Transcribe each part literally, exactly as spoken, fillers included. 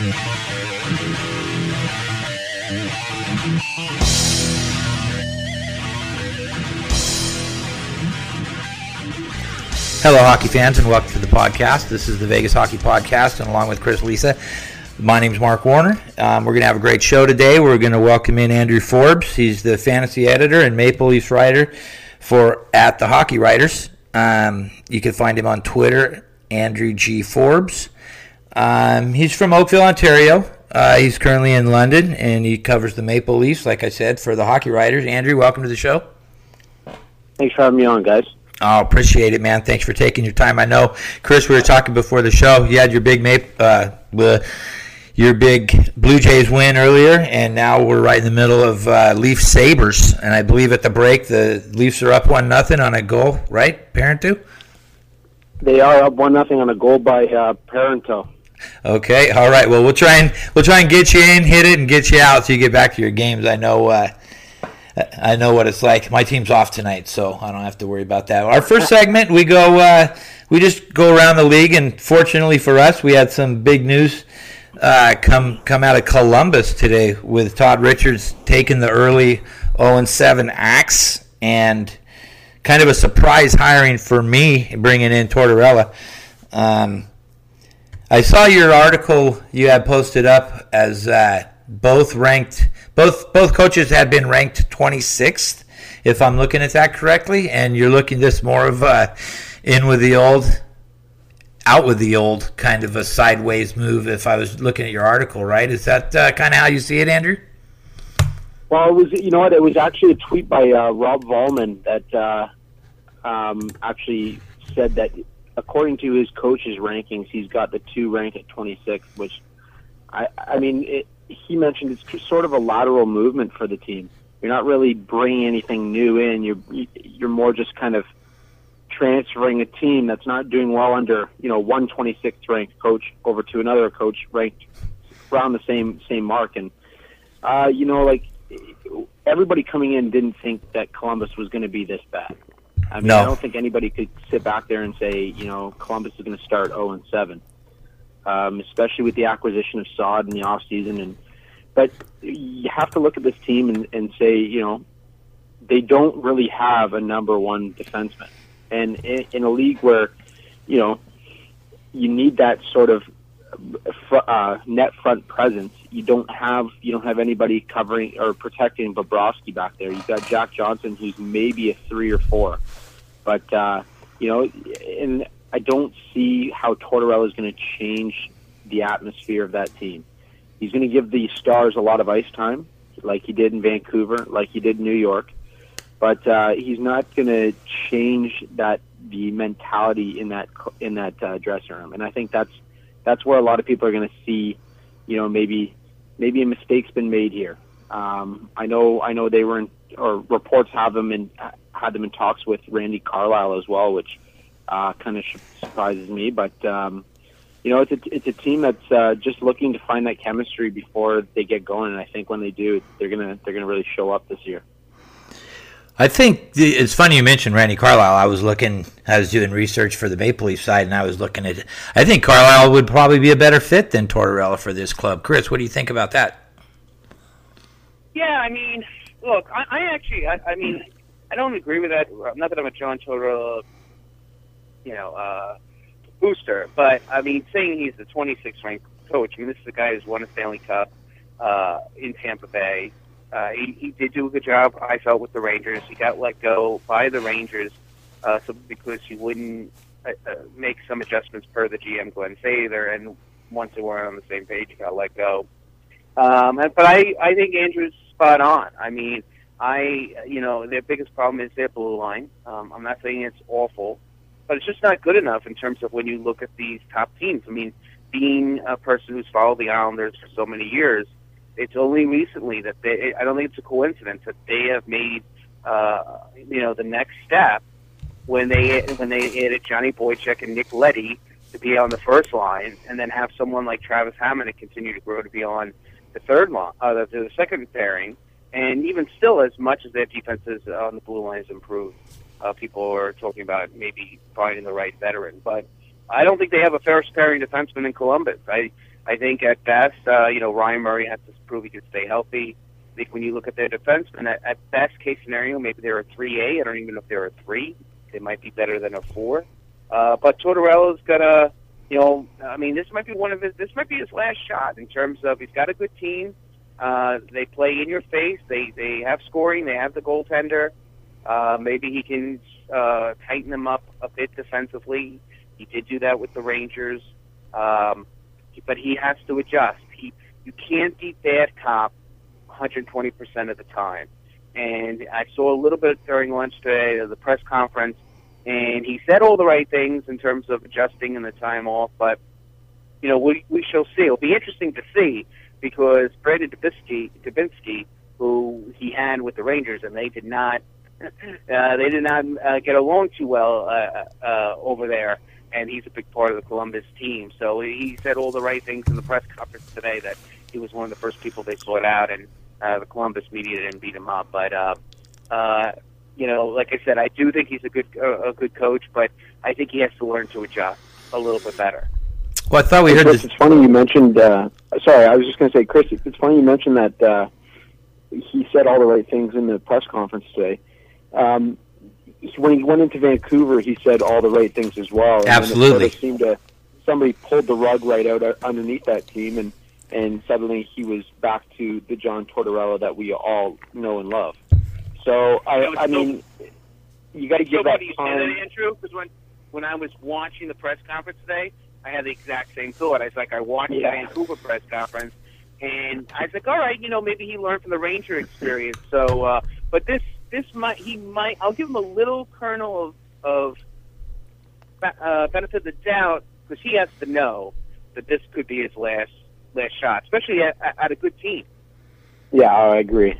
Hello, hockey fans, and welcome to the podcast. This is the Vegas Hockey Podcast, and along with Chris Lisa, my name's Mark Warner. Um, we're going to have a great show today. We're going to welcome in Andrew Forbes. He's the fantasy editor and Maple Leafs writer for at the Hockey Writers. Um, you can find him on Twitter, Andrew G. Forbes. Um, he's from Oakville, Ontario. Uh, he's currently in London, and he covers the Maple Leafs, like I said, for the Hockey Writers. Andrew, welcome to the show. Thanks for having me on, guys. Oh, appreciate it, man. Thanks for taking your time. I know, Chris, we were talking before the show. You had your big Maple, uh, your big Blue Jays win earlier, and now we're right in the middle of uh, Leafs Sabres. And I believe at the break, the Leafs are up one nothing on a goal, right, Parento? They are up one nothing on a goal by uh, Parento. Okay, all right. Well, we'll try and we'll try and get you in, hit it, and get you out so you get back to your games. I know. Uh, I know what it's like. My team's off tonight, so I don't have to worry about that. Our first segment, we go, uh, we just go around the league, and fortunately for us, we had some big news uh, come come out of Columbus today with Todd Richards taking the early oh and seven axe, and kind of a surprise hiring for me, bringing in Tortorella. Um, I saw your article you had posted up as uh, both ranked. Both both coaches had been ranked twenty-sixth, if I'm looking at that correctly, and you're looking this more of a in with the old, out with the old kind of a sideways move. If I was looking at your article, right? Is that uh, kind of how you see it, Andrew? Well, it was. You know what? It was actually a tweet by uh, Rob Volman that uh, um, actually said that according to his coach's rankings, he's got the two ranked at twenty-sixth, which I I mean it. He mentioned it's sort of a lateral movement for the team. You're not really bringing anything new in. You're you're more just kind of transferring a team that's not doing well under, you know, one twenty-sixth ranked coach over to another coach ranked around the same same mark. And uh, you know, like everybody coming in didn't think that Columbus was going to be this bad. I mean, no. I don't think anybody could sit back there and say, you know, Columbus is going to start oh and seven. Um, especially with the acquisition of Saad in the offseason. And but you have to look at this team and, and say, you know, they don't really have a number one defenseman. And in, in a league where, you know, you need that sort of uh, net front presence, you don't have you don't have anybody covering or protecting Bobrovsky back there. You've got Jack Johnson, who's maybe a three or four, but uh, you know, in I don't see how Tortorella is going to change the atmosphere of that team. He's going to give the stars a lot of ice time, like he did in Vancouver, like he did in New York. But uh, he's not going to change that the mentality in that in that uh, dressing room. And I think that's that's where a lot of people are going to see, you know, maybe maybe a mistake's been made here. Um, I know I know they were in, or reports have them in had them in talks with Randy Carlyle as well, which. Uh, kind of surprises me, but um, you know, it's a, it's a team that's uh, just looking to find that chemistry before they get going, and I think when they do, they're gonna they're gonna really show up this year. I think the, it's funny you mentioned Randy Carlyle. I was looking, I was doing research for the Maple Leaf side, and I was looking at it. I think Carlyle would probably be a better fit than Tortorella for this club. Chris, what do you think about that? Yeah, I mean, look, I, I actually, I, I mean, I don't agree with that. Not that I'm a John Tortorella. You know, uh, booster. But, I mean, saying he's the twenty-sixth ranked coach, I mean, this is a guy who's won a Stanley Cup uh, in Tampa Bay. Uh, he, he did do a good job, I felt, with the Rangers. He got let go by the Rangers uh, so because he wouldn't uh, uh, make some adjustments per the G M, Glenn Sather, and once they weren't on the same page, he got let go. Um, and, but I, I think Andrew's spot on. I mean, I, you know, their biggest problem is their blue line. Um, I'm not saying it's awful, but it's just not good enough in terms of when you look at these top teams. I mean, being a person who's followed the Islanders for so many years, it's only recently that they, I don't think it's a coincidence that they have made, uh, you know, the next step when they when they added Johnny Boychuk and Nick Leddy to be on the first line, and then have someone like Travis Hammond to continue to grow to be on the third line, uh, the, the second pairing. And even still, as much as their defenses on the blue line has improved, uh, people are talking about maybe finding the right veteran. But I don't think they have a first pairing defenseman in Columbus. I I think at best, uh, you know, Ryan Murray has to prove he can stay healthy. I think when you look at their defensemen, at, at best case scenario, maybe they're a three A. I don't even know if they're a three. They might be better than a four. Uh, but Tortorella's got a, you know, I mean, this might be one of his, this might be his last shot in terms of he's got a good team. Uh, they play in your face. They they have scoring. They have the goaltender. Uh, maybe he can uh, tighten them up a bit defensively. He did do that with the Rangers. Um, but he has to adjust. He, you can't be bad cop one hundred twenty percent of the time. And I saw a little bit during lunch today of the press conference, and he said all the right things in terms of adjusting and the time off, but, you know, we, we shall see. It'll be interesting to see because Brandon Dubinsky, Dubinsky, who he had with the Rangers, and they did not uh, they did not uh, get along too well uh, uh, over there, and he's a big part of the Columbus team. So he said all the right things in the press conference today, that he was one of the first people they sought out, and uh, the Columbus media didn't beat him up. But, uh, uh, you know, like I said, I do think he's a good uh, a good coach, but I think he has to learn to adjust a little bit better. Well, I thought we hey, heard Chris, this. It's funny you mentioned, uh, sorry, I was just going to say, Chris, it's funny you mentioned that uh, he said all the right things in the press conference today. Um, when he went into Vancouver, he said all the right things as well. And Absolutely. Then it sort of seemed to, somebody pulled the rug right out uh, underneath that team, and, and suddenly he was back to the John Tortorella that we all know and love. So, I, I mean, you got to give that you time. Say that, Andrew, because when, when I was watching the press conference today, I had the exact same thought. I was like, I watched Yeah. the Vancouver press conference, and I was like, all right, you know, maybe he learned from the Ranger experience. So, uh, but this, this might, he might, I'll give him a little kernel of, of uh, benefit of the doubt, because he has to know that this could be his last last shot, especially at, at a good team. Yeah, I agree.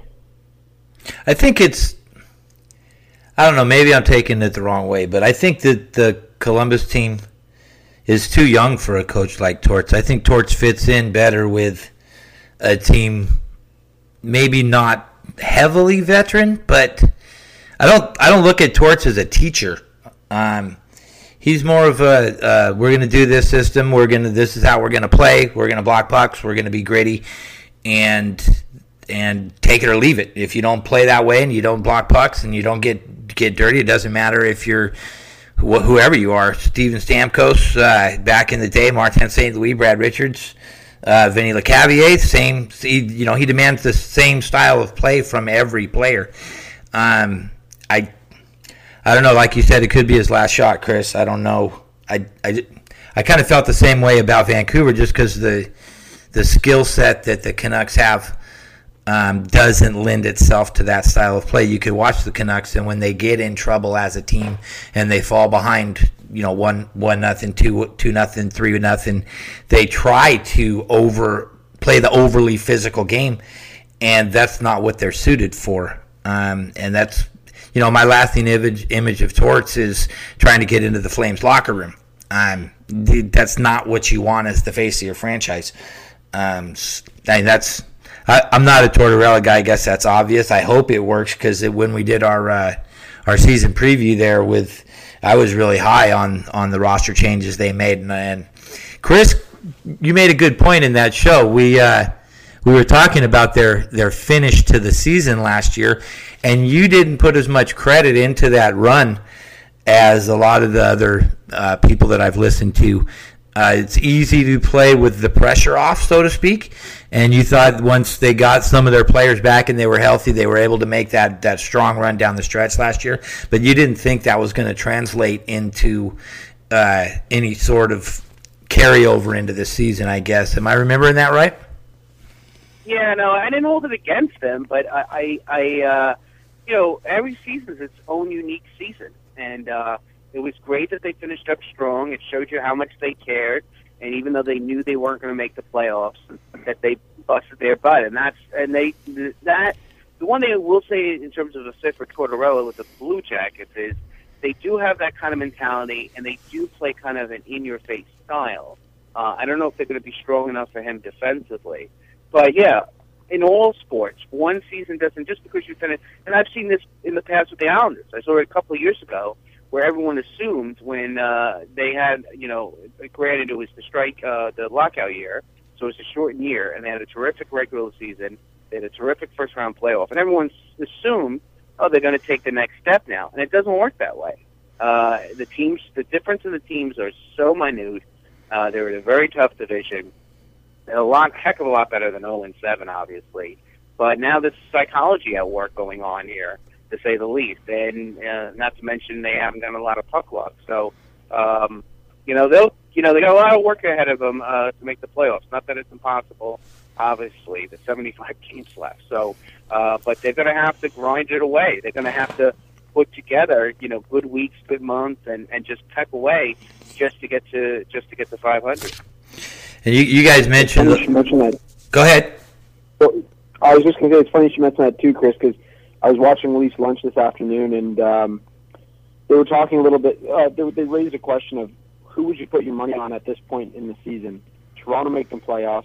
I think it's, I don't know, maybe I'm taking it the wrong way, but I think that the Columbus team is too young for a coach like Torts. I think Torts fits in better with a team maybe not heavily veteran, but I don't I don't look at Torts as a teacher. Um, he's more of a uh, we're going to do this system. We're going to this is how we're going to play. We're going to block pucks. We're going to be gritty, and and take it or leave it. If you don't play that way and you don't block pucks and you don't get get dirty, it doesn't matter if you're wh- whoever you are. Steven Stamkos uh, back in the day, Martin Saint Louis, Brad Richards, uh, Vinny Lecavalier, same. He, you know, he demands the same style of play from every player. Um, I, I don't know. Like you said, it could be his last shot, Chris. I don't know. I, I, I kind of felt the same way about Vancouver, just because the, the skill set that the Canucks have um, doesn't lend itself to that style of play. You could watch the Canucks, and when they get in trouble as a team and they fall behind, you know, one one nothing, two two nothing, three nothing, they try to over play the overly physical game, and that's not what they're suited for. Um, and that's, you know, my lasting image image of Torts is trying to get into the Flames locker room. Um, that's not what you want as the face of your franchise. Um, and that's. I, I'm not a Tortorella guy. I guess that's obvious. I hope it works, because when we did our uh, our season preview there, with I was really high on, on the roster changes they made. And, and Chris, you made a good point in that show. We uh, we were talking about their their finish to the season last year, and you didn't put as much credit into that run as a lot of the other uh, people that I've listened to. Uh, it's easy to play with the pressure off, so to speak, and you thought once they got some of their players back and they were healthy, they were able to make that, that strong run down the stretch last year, but you didn't think that was going to translate into uh, any sort of carryover into this season, I guess. Am I remembering that right? Yeah, no, I didn't hold it against them, but I, I, I uh, you know, every season is its own unique season, and uh, it was great that they finished up strong. It showed you how much they cared, and even though they knew they weren't going to make the playoffs, that they busted their butt. And that's and they that the one thing I will say in terms of the fit for Tortorella with the Blue Jackets is they do have that kind of mentality, and they do play kind of an in-your-face style. Uh, I don't know if they're going to be strong enough for him defensively, but yeah. In all sports, one season doesn't just because you finish. And I've seen this in the past with the Islanders. I saw it a couple of years ago, where everyone assumed when uh, they had, you know, granted it was the strike, uh, the lockout year, So it's a shortened year, and they had a terrific regular season. They had a terrific first-round playoff, and everyone assumed, oh, they're going to take the next step now, and it doesn't work that way. Uh, the teams, the difference in the teams are so minute. Uh, they're in a very tough division. They're a lot, heck of a lot better than oh and seven, obviously. But now there's psychology at work going on here, to say the least, and uh, not to mention they haven't done a lot of puck luck. So, um, you know, they'll, you know, they got a lot of work ahead of them uh, to make the playoffs. Not that it's impossible, obviously. There's seventy-five games left. So, uh, but they're going to have to grind it away. They're going to have to put together, you know, good weeks, good months, and, and just peck away just to get to just to get to five hundred. And you, you guys mentioned. It's funny you mentioned that. Go ahead. Well, I was just going to say it's funny you mentioned that too, Chris, because I was watching Leafs Lunch this afternoon, and um, they were talking a little bit. Uh, they, they raised a question of who would you put your money on at this point in the season? Toronto making the playoffs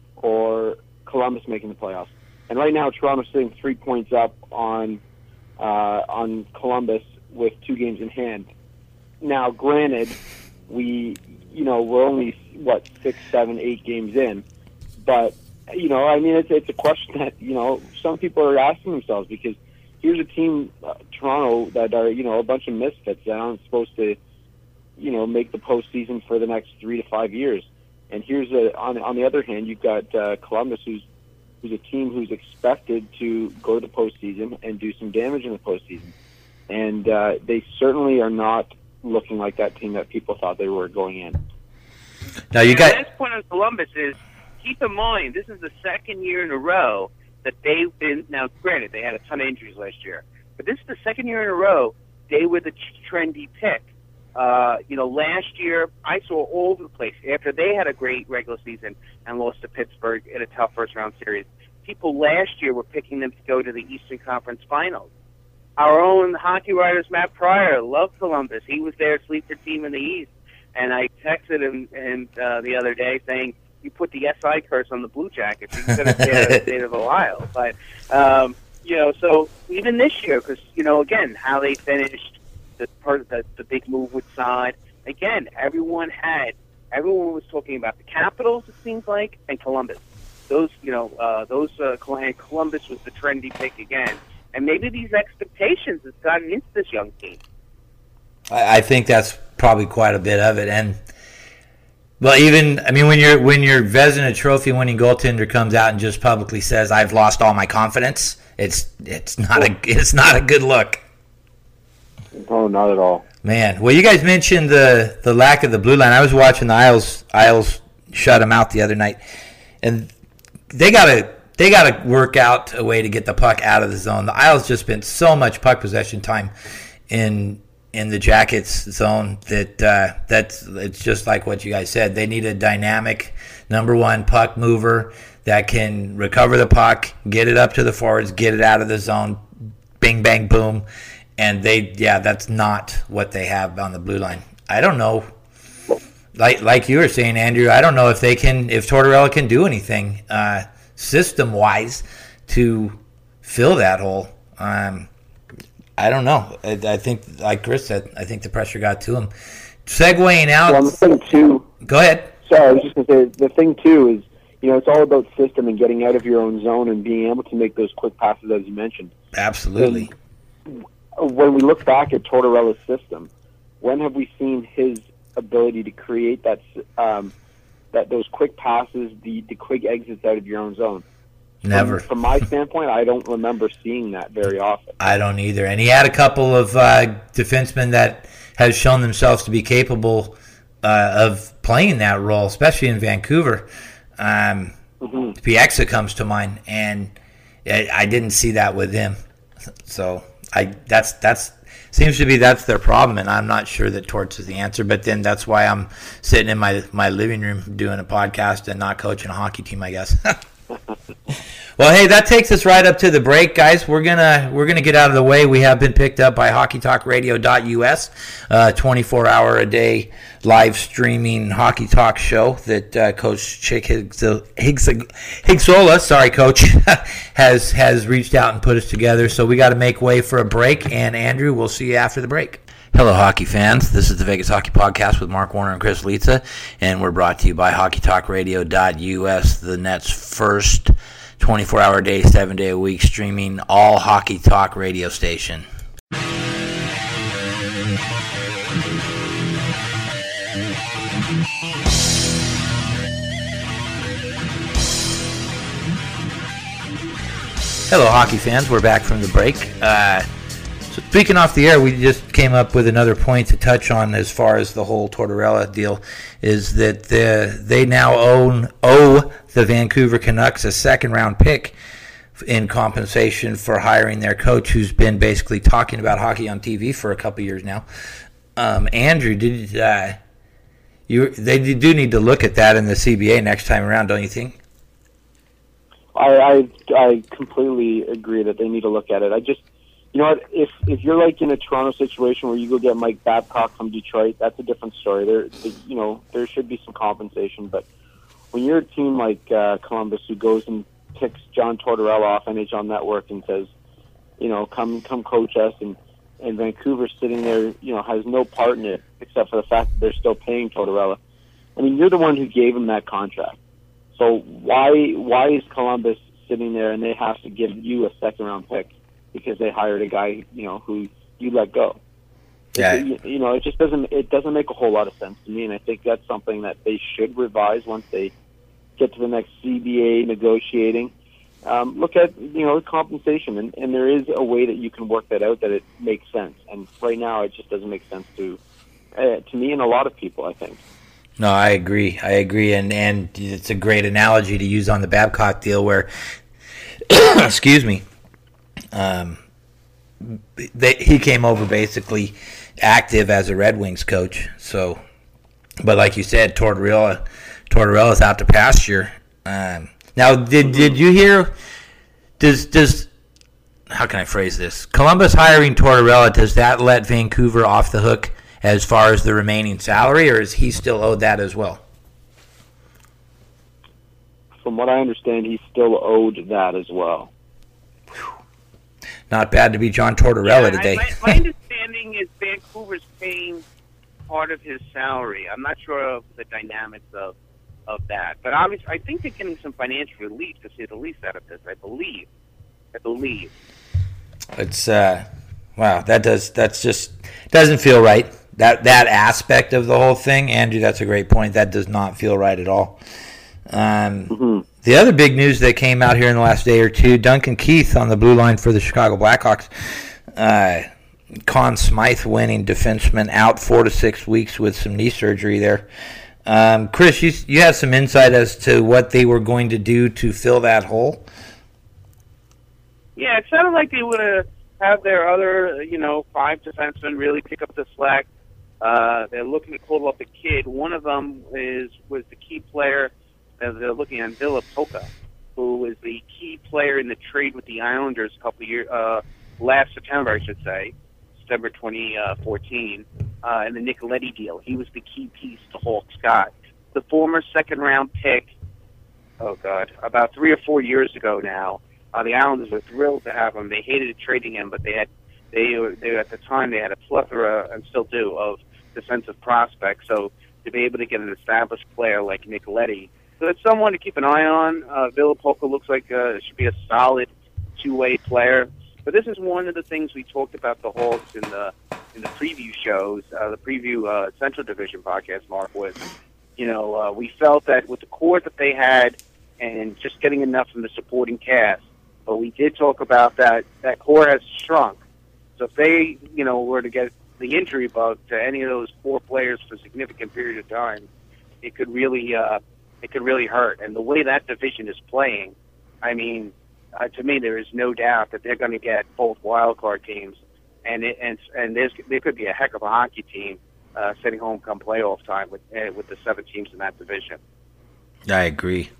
or Columbus making the playoffs? And right now, Toronto's sitting three points up on uh, on Columbus with two games in hand. Now, granted, we you know we're only what six, seven, eight games in, but you know, I mean, it's it's a question that you know some people are asking themselves, because here's a team, uh, Toronto, that are you know a bunch of misfits that aren't supposed to, you know, make the postseason for the next three to five years. And here's a on on the other hand, you've got uh, Columbus, who's who's a team who's expected to go to the postseason and do some damage in the postseason, and uh, they certainly are not looking like that team that people thought they were going in. Now you and got. The last point on Columbus is, keep in mind, this is the second year in a row that they've been, now granted, they had a ton of injuries last year, but this is the second year in a row they were the trendy pick. Uh, you know, last year, I saw all over the place, after they had a great regular season and lost to Pittsburgh in a tough first-round series, people last year were picking them to go to the Eastern Conference Finals. Our own hockey writers, Matt Pryor, loved Columbus. He was their sleeper team in the East. And I texted him and, uh, the other day saying, you put the S I curse on the Blue Jackets. You could have stayed out of the state of Ohio. But, um, you know, so even this year, because, you know, again, how they finished, the, part, the the big move with Saad, again, everyone had, everyone was talking about the Capitals, it seems like, and Columbus. Those, you know, uh, those, uh, Columbus was the trendy pick again. And maybe these expectations has gotten into this young team. I, I think that's probably quite a bit of it. And, well, even I mean, when you're when your Vezina Trophy winning goaltender comes out and just publicly says, "I've lost all my confidence," it's it's not a it's not a good look. Oh, not at all, man. Well, you guys mentioned the the lack of the blue line. I was watching the Isles Isles shut them out the other night, and they gotta they gotta work out a way to get the puck out of the zone. The Isles just spent so much puck possession time in. in the Jackets zone that uh, that's it's just like what you guys said. They need a dynamic number one puck mover that can recover the puck, get it up to the forwards, get it out of the zone, bing, bang, boom. And they, yeah, that's not what they have on the blue line. I don't know. Like like you were saying, Andrew, I don't know if they can, if Tortorella can do anything uh, system-wise to fill that hole. Um I don't know. I, I think, like Chris said, I think the pressure got to him. Segueing out. Well, the thing too. Go ahead. Sorry, I was just going to say the thing too is, you know, it's all about system and getting out of your own zone and being able to make those quick passes, as you mentioned. Absolutely. And when we look back at Tortorella's system, when have we seen his ability to create that um, that those quick passes, the the quick exits out of your own zone? Never. From, from my standpoint, I don't remember seeing that very often. I don't either. And he had a couple of uh, defensemen that have shown themselves to be capable uh, of playing that role, especially in Vancouver. Um, mm-hmm. Pieksa comes to mind, and I, I didn't see that with him. So I that's that's seems to be that's their problem, and I'm not sure that Torts is the answer. But then that's why I'm sitting in my my living room doing a podcast and not coaching a hockey team, I guess. Well, hey, that takes us right up to the break, guys. We're gonna we're gonna get out of the way. We have been picked up by hockey talk radio dot U S, uh, twenty-four hour a day live streaming hockey talk show that uh, Coach Chick Higgs, Higgs, Higgsola, sorry, Coach, has has reached out and put us together. So we got to make way for a break. And Andrew, we'll see you after the break. Hello, hockey fans. This is the Vegas Hockey Podcast with Mark Warner and Chris Lietza, and we're brought to you by hockey talk radio dot U S, the net's first twenty-four hour a day, seven day a week streaming all hockey talk radio station. Hello, hockey fans. We're back from the break. Uh, so speaking off the air, we just came up with another point to touch on as far as the whole Tortorella deal, is that the, they now own owe the Vancouver Canucks a second-round pick in compensation for hiring their coach, who's been basically talking about hockey on T V for a couple years now. Um, Andrew, did uh, you? They do need to look at that in the C B A next time around, don't you think? I, I I completely agree that they need to look at it. I just, you know what, if if you're like in a Toronto situation where you go get Mike Babcock from Detroit, that's a different story. There, you know, there should be some compensation. But when you're a team like uh, Columbus, who goes and picks John Tortorella off N H L Network and says, you know, come come coach us, and and Vancouver sitting there, you know, has no part in it except for the fact that they're still paying Tortorella. I mean, you're the one who gave him that contract. So why why is Columbus sitting there and they have to give you a second round pick because they hired a guy, you know, who you let go? Yeah. It, you know, it just doesn't it doesn't make a whole lot of sense to me, and I think that's something that they should revise once they get to the next C B A negotiating. Um, look at, you know, compensation, and, and there is a way that you can work that out that it makes sense. And right now, it just doesn't make sense to uh, to me and a lot of people, I think. No, I agree. I agree, and and it's a great analogy to use on the Babcock deal, where, excuse me, um, they, he came over basically active as a Red Wings coach. So, but like you said, Tortorella, Tortorella's out to pasture. Um, now, did did you hear? Does does how can I phrase this? Columbus hiring Tortorella, does that let Vancouver off the hook as far as the remaining salary, or is he still owed that as well? From what I understand, he's still owed that as well. Not bad to be John Tortorella yeah, today. I, my, my understanding is Vancouver's paying part of his salary. I'm not sure of the dynamics of, of that. But obviously, I think they're getting some financial relief, to say the least, out of this. I believe. I believe. It's, uh, wow, that does, that's just, doesn't feel right. That that aspect of the whole thing, Andrew, that's a great point. That does not feel right at all. Um, mm-hmm. The other big news that came out here in the last day or two, Duncan Keith on the blue line for the Chicago Blackhawks. Uh, Conn Smythe winning defenseman out four to six weeks with some knee surgery there. Um, Chris, you, you have some insight as to what they were going to do to fill that hole? Yeah, it sounded like they would have have their other, you know, five defensemen really pick up the slack. Uh, they're looking to call up a kid. One of them is was the key player. Uh, they're looking at Ville Pokka, who was the key player in the trade with the Islanders a couple of years, uh, last September, I should say, September twenty fourteen, uh, in the Nicoletti deal. He was the key piece to Hawks got. The former second-round pick, oh, God, about three or four years ago now, uh, the Islanders were thrilled to have him. They hated trading him, but they had, they, were, they at the time, they had a plethora, and still do, of defensive prospects. So to be able to get an established player like Nicoletti, so it's someone to keep an eye on. Uh, Ville Pokka looks like uh, should be a solid two-way player. But this is one of the things we talked about the Hawks in the in the preview shows, uh, the preview uh, Central Division podcast, Mark, was, you know, uh, we felt that with the core that they had and just getting enough from the supporting cast, but we did talk about that that core has shrunk. So if they, you know, were to get the injury bug to any of those four players for a significant period of time, it could really uh, it could really hurt. And the way that division is playing, I mean, uh, to me, there is no doubt that they're going to get both wild card teams, and it, and and there's there could be a heck of a hockey team uh, sitting home come playoff time with uh, with the seven teams in that division. I agree.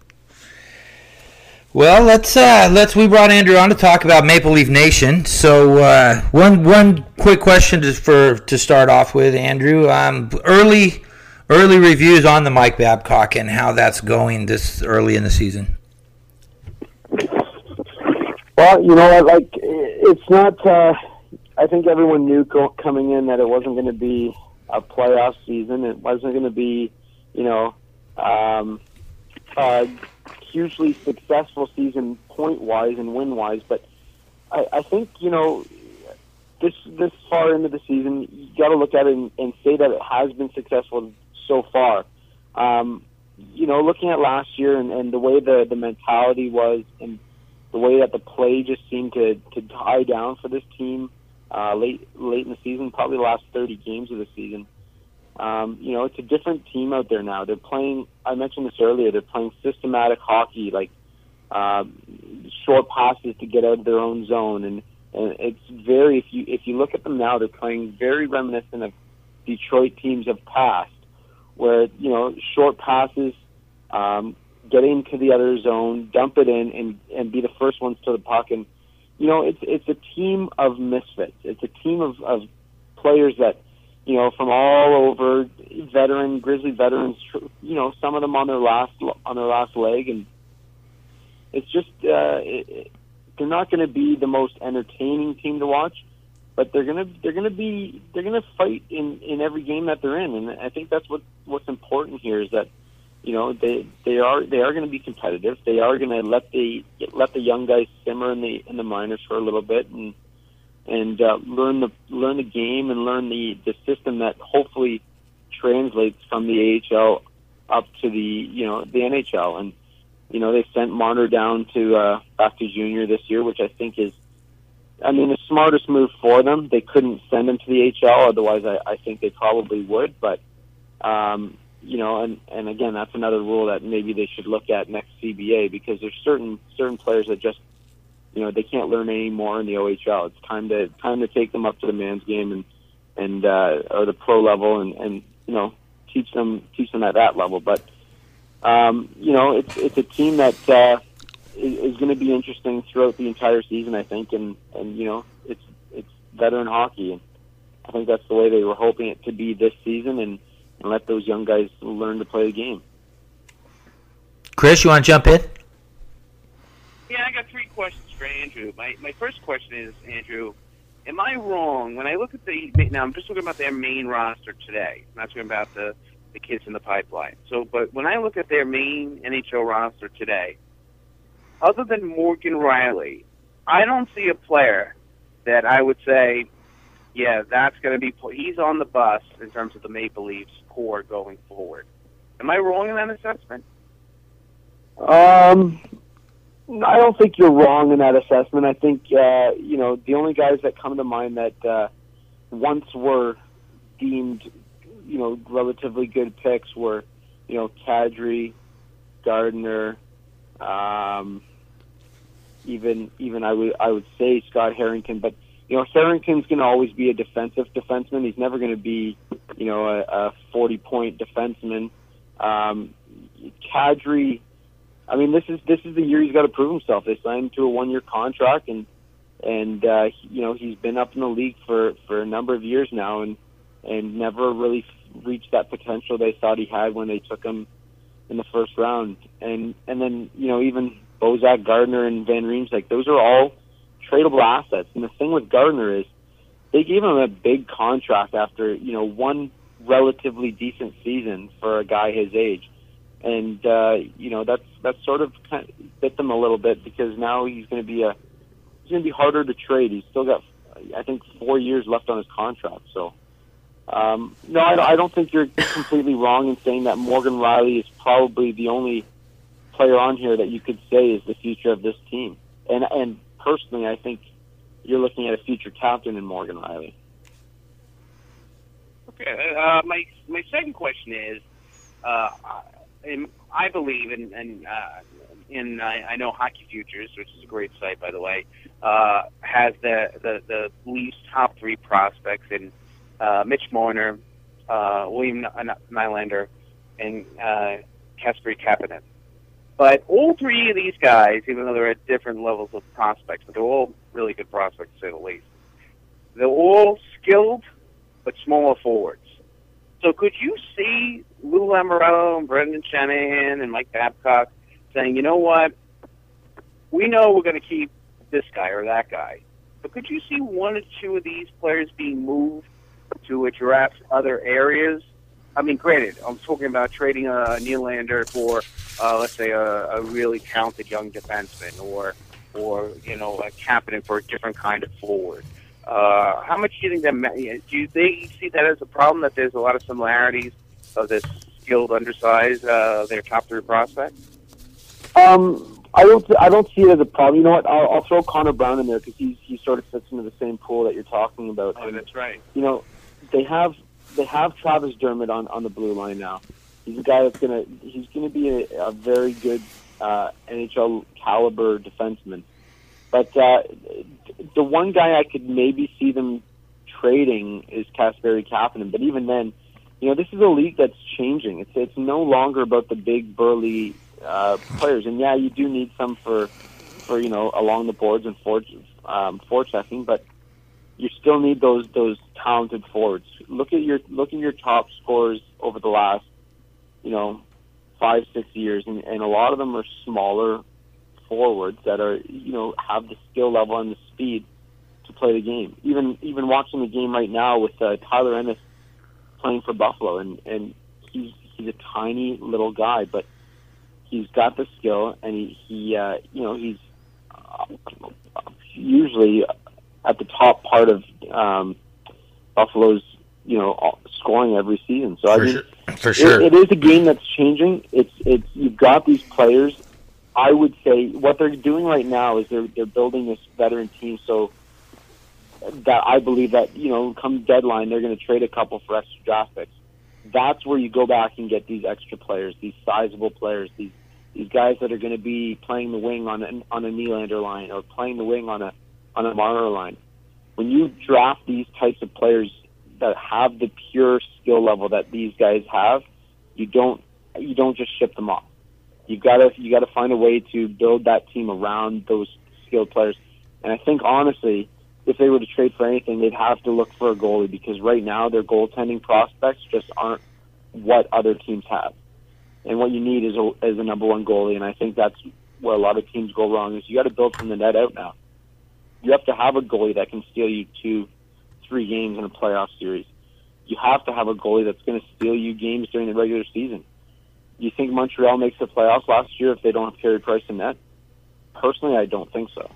Well, let's uh, let's. We brought Andrew on to talk about Maple Leaf Nation. So uh, one one quick question to, for to start off with, Andrew. Um, early early reviews on the Mike Babcock and how that's going this early in the season. Well, you know what? Like, it's not. Uh, I think everyone knew co- coming in that it wasn't going to be a playoff season. It wasn't going to be, you know, um, a hugely successful season point-wise and win-wise. But I, I think, you know, this this far into the season, you got to look at it and, and say that it has been successful so far. Um, you know, looking at last year and, and the way the, the mentality was and the way that the play just seemed to, to die down for this team uh, late late in the season, probably the last thirty games of the season. Um, you know, it's a different team out there now. They're playing, I mentioned this earlier, they're playing systematic hockey, like uh, short passes to get out of their own zone. And, and it's very, if you if you look at them now, they're playing very reminiscent of Detroit teams of past, where, you know, short passes, um, get into the other zone, dump it in, and, and be the first ones to the puck. And, you know, it's it's a team of misfits. It's a team of, of players that, you know, from all over, veteran, Grizzly veterans, you know, some of them on their last on their last leg. And it's just, uh, it, they're not going to be the most entertaining team to watch, but they're gonna they're gonna be they're gonna fight in, in every game that they're in, and I think that's what what's important here is that, you know, they they are they are going to be competitive. They are going to let the let the young guys simmer in the in the minors for a little bit and and uh, learn the learn the game and learn the, the system that hopefully translates from the A H L up to the you know the N H L. And you know, they sent Marner down to uh, back to junior this year, which I think is, I mean, the smartest move for them. They couldn't send him to the A H L, otherwise I, I think they probably would. But, um, you know, and, and again, that's another rule that maybe they should look at next C B A, because there's certain certain players that just, you know, they can't learn any more in the O H L. It's time to time to take them up to the man's game and and uh, or the pro level and, and you know teach them teach them at that level. But um, you know, it's it's a team that uh, is, is going to be interesting throughout the entire season, I think, and, and you know, it's it's veteran hockey, and I think that's the way they were hoping it to be this season, and, and let those young guys learn to play the game. Chris, you want to jump in? Yeah, I got three questions for Andrew. My my first question is, Andrew, am I wrong when I look at the now? I'm just looking about their main roster today. I'm not talking about the the kids in the pipeline. So, but when I look at their main N H L roster today, other than Morgan Riley, I don't see a player that I would say, yeah, that's going to be, he's on the bus in terms of the Maple Leafs core going forward. Am I wrong in that assessment? Um, I don't think you're wrong in that assessment. I think, uh, you know, the only guys that come to mind that uh, once were deemed, you know, relatively good picks were, you know, Kadri, Gardner, um, even even I would I would say Scott Harrington, but you know, Harrington's going to always be a defensive defenseman. He's never going to be, you know, a, a forty point defenseman. Um, Kadri, I mean, this is this is the year he's got to prove himself. They signed him to a one year contract, and and uh, you know, he's been up in the league for for a number of years now, and and never really reached that potential they thought he had when they took him in the first round. And and then, you know, even Bozak, Gardner, and Van Riemsdyk, those are all tradable assets. And the thing with Gardner is they gave him a big contract after, you know, one relatively decent season for a guy his age. And, uh, you know, that's that's sort of kind of bit them a little bit, because now he's going to be a he's going to be harder to trade. He's still got, I think, four years left on his contract. So, Um, no, I, I don't think you're completely wrong in saying that Morgan Riley is probably the only player on here that you could say is the future of this team. And and personally, I think you're looking at a future captain in Morgan Riley. Okay. Uh, my my second question is, uh, in, I believe in in, uh, in I, I know Hockey Futures, which is a great site, by the way, uh, has the the the Leafs top three prospects in Uh, Mitch Marner, uh, William Nylander, and uh, Kasperi Kapanen. But all three of these guys, even though they're at different levels of prospects, but they're all really good prospects, to say the least, they're all skilled but smaller forwards. So could you see Lou Lamoriello and Brendan Shanahan and Mike Babcock saying, you know what, we know we're going to keep this guy or that guy, But could you see one or two of these players being moved to address other areas? I mean, granted, I'm talking about trading a Nylander for, uh, let's say, a, a really talented young defenseman, or, or you know, a Kapanen for a different kind of forward. Uh, how much do you think that? Do you they see that as a problem? That there's a lot of similarities of this skilled, undersized, uh, their top three prospect? Um, I don't. I don't see it as a problem. You know what? I'll, I'll throw Connor Brown in there because he he sort of fits into the same pool that you're talking about. Oh, that's right. You know, they have they have Travis Dermott on, on the blue line now. He's a guy that's gonna he's gonna be a, a very good uh, N H L caliber defenseman. But uh, the one guy I could maybe see them trading is Kasperi Kapanen. But even then, you know, this is a league that's changing. It's it's no longer about the big burly uh, players. And yeah, you do need some for for you know along the boards and for um, forechecking, but you still need those those talented forwards. Look at your look at your top scorers over the last you know five six years, and, and a lot of them are smaller forwards that are, you know, have the skill level and the speed to play the game. Even even watching the game right now with uh, Tyler Ennis playing for Buffalo, and, and he's he's a tiny little guy, but he's got the skill, and he, he uh, you know, he's uh, usually at the top part of um, Buffalo's, you know, scoring every season. So for I mean, sure. For sure. It, it is a game that's changing. It's it's you've got these players. I would say what they're doing right now is they're they're building this veteran team, so that I believe that, you know, come deadline they're going to trade a couple for extra draft picks. That's where you go back and get these extra players, these sizable players, these these guys that are going to be playing the wing on an, on a Nylander line or playing the wing on a on a Marner line. When you draft these types of players that have the pure skill level that these guys have, you don't you don't just ship them off. You gotta you gotta find a way to build that team around those skilled players. And I think honestly, if they were to trade for anything, they'd have to look for a goalie, because right now their goaltending prospects just aren't what other teams have. And what you need is a, is a number one goalie. And I think that's where a lot of teams go wrong. Is you got to build from the net out now. You have to have a goalie that can steal you two, three games in a playoff series. You have to have a goalie that's going to steal you games during the regular season. You think Montreal makes the playoffs last year if they don't have Carey Price in net? Personally, I don't think so.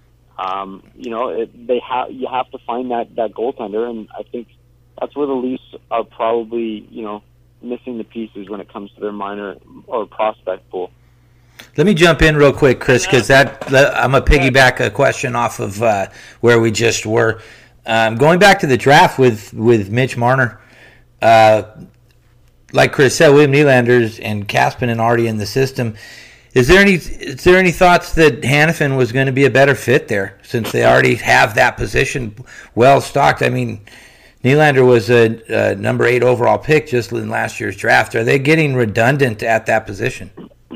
Um, you know, it, they have you have to find that, that goaltender, and I think that's where the Leafs are probably, you know, missing the pieces when it comes to their minor or prospect pool. Let me jump in real quick, Chris, because that, that I'm going to piggyback a question off of uh, where we just were. Um, going back to the draft with, with Mitch Marner, uh, like Chris said, William Nylander's and Kapanen already in the system. Is there any is there any thoughts that Hanifin was going to be a better fit there, since they already have that position well stocked? I mean, Nylander was a, a number eight overall pick just in last year's draft. Are they getting redundant at that position?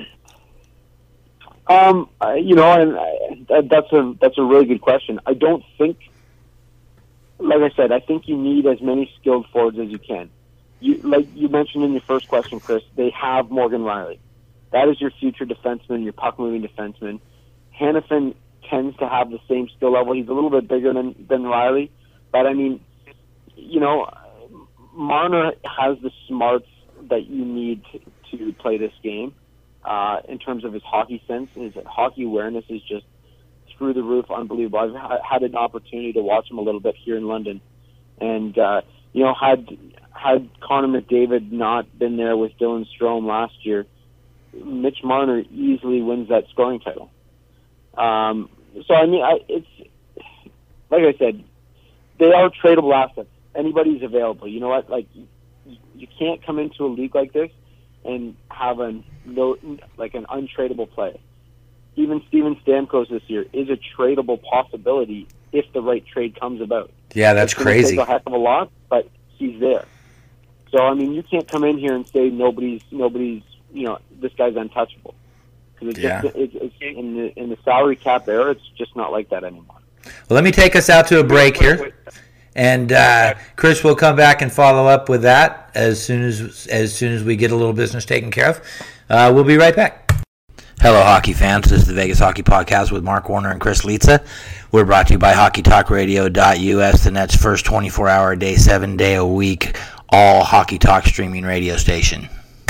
Um, you know, and I, that's a that's a really good question. I don't think, like I said, I think you need as many skilled forwards as you can. You, like you mentioned in your first question, Chris, they have Morgan Rielly. That is your future defenseman, your puck-moving defenseman. Hanifin tends to have the same skill level. He's a little bit bigger than, than Rielly. But, I mean, you know, Marner has the smarts that you need to, to play this game uh, in terms of his hockey sense. His hockey awareness is just through the roof, unbelievable. I've had an opportunity to watch him a little bit here in London. And, uh, you know, had... Had Connor McDavid not been there with Dylan Strome last year, Mitch Marner easily wins that scoring title. Um, so, I mean, I, it's like I said, they are tradable assets. Anybody's available. You know what? Like, you, you can't come into a league like this and have a no, like an untradeable player. Even Steven Stamkos this year is a tradable possibility if the right trade comes about. Yeah, that's it's gonna crazy. Take a heck of a lot, but he's there. So, I mean, you can't come in here and say nobody's, nobody's, you know, this guy's untouchable. Because it's yeah. just, it's, it's in the in the salary cap era, it's just not like that anymore. Well, let me take us out to a break here, and uh, Chris will come back and follow up with that as soon as as soon as we get a little business taken care of. Uh, we'll be right back. Hello, hockey fans. This is the Vegas Hockey Podcast with Mark Warner and Chris Lietza. We're brought to you by hockey talk radio dot U S, the Nets' first twenty-four hour a day, seven day a week, all hockey talk streaming radio station.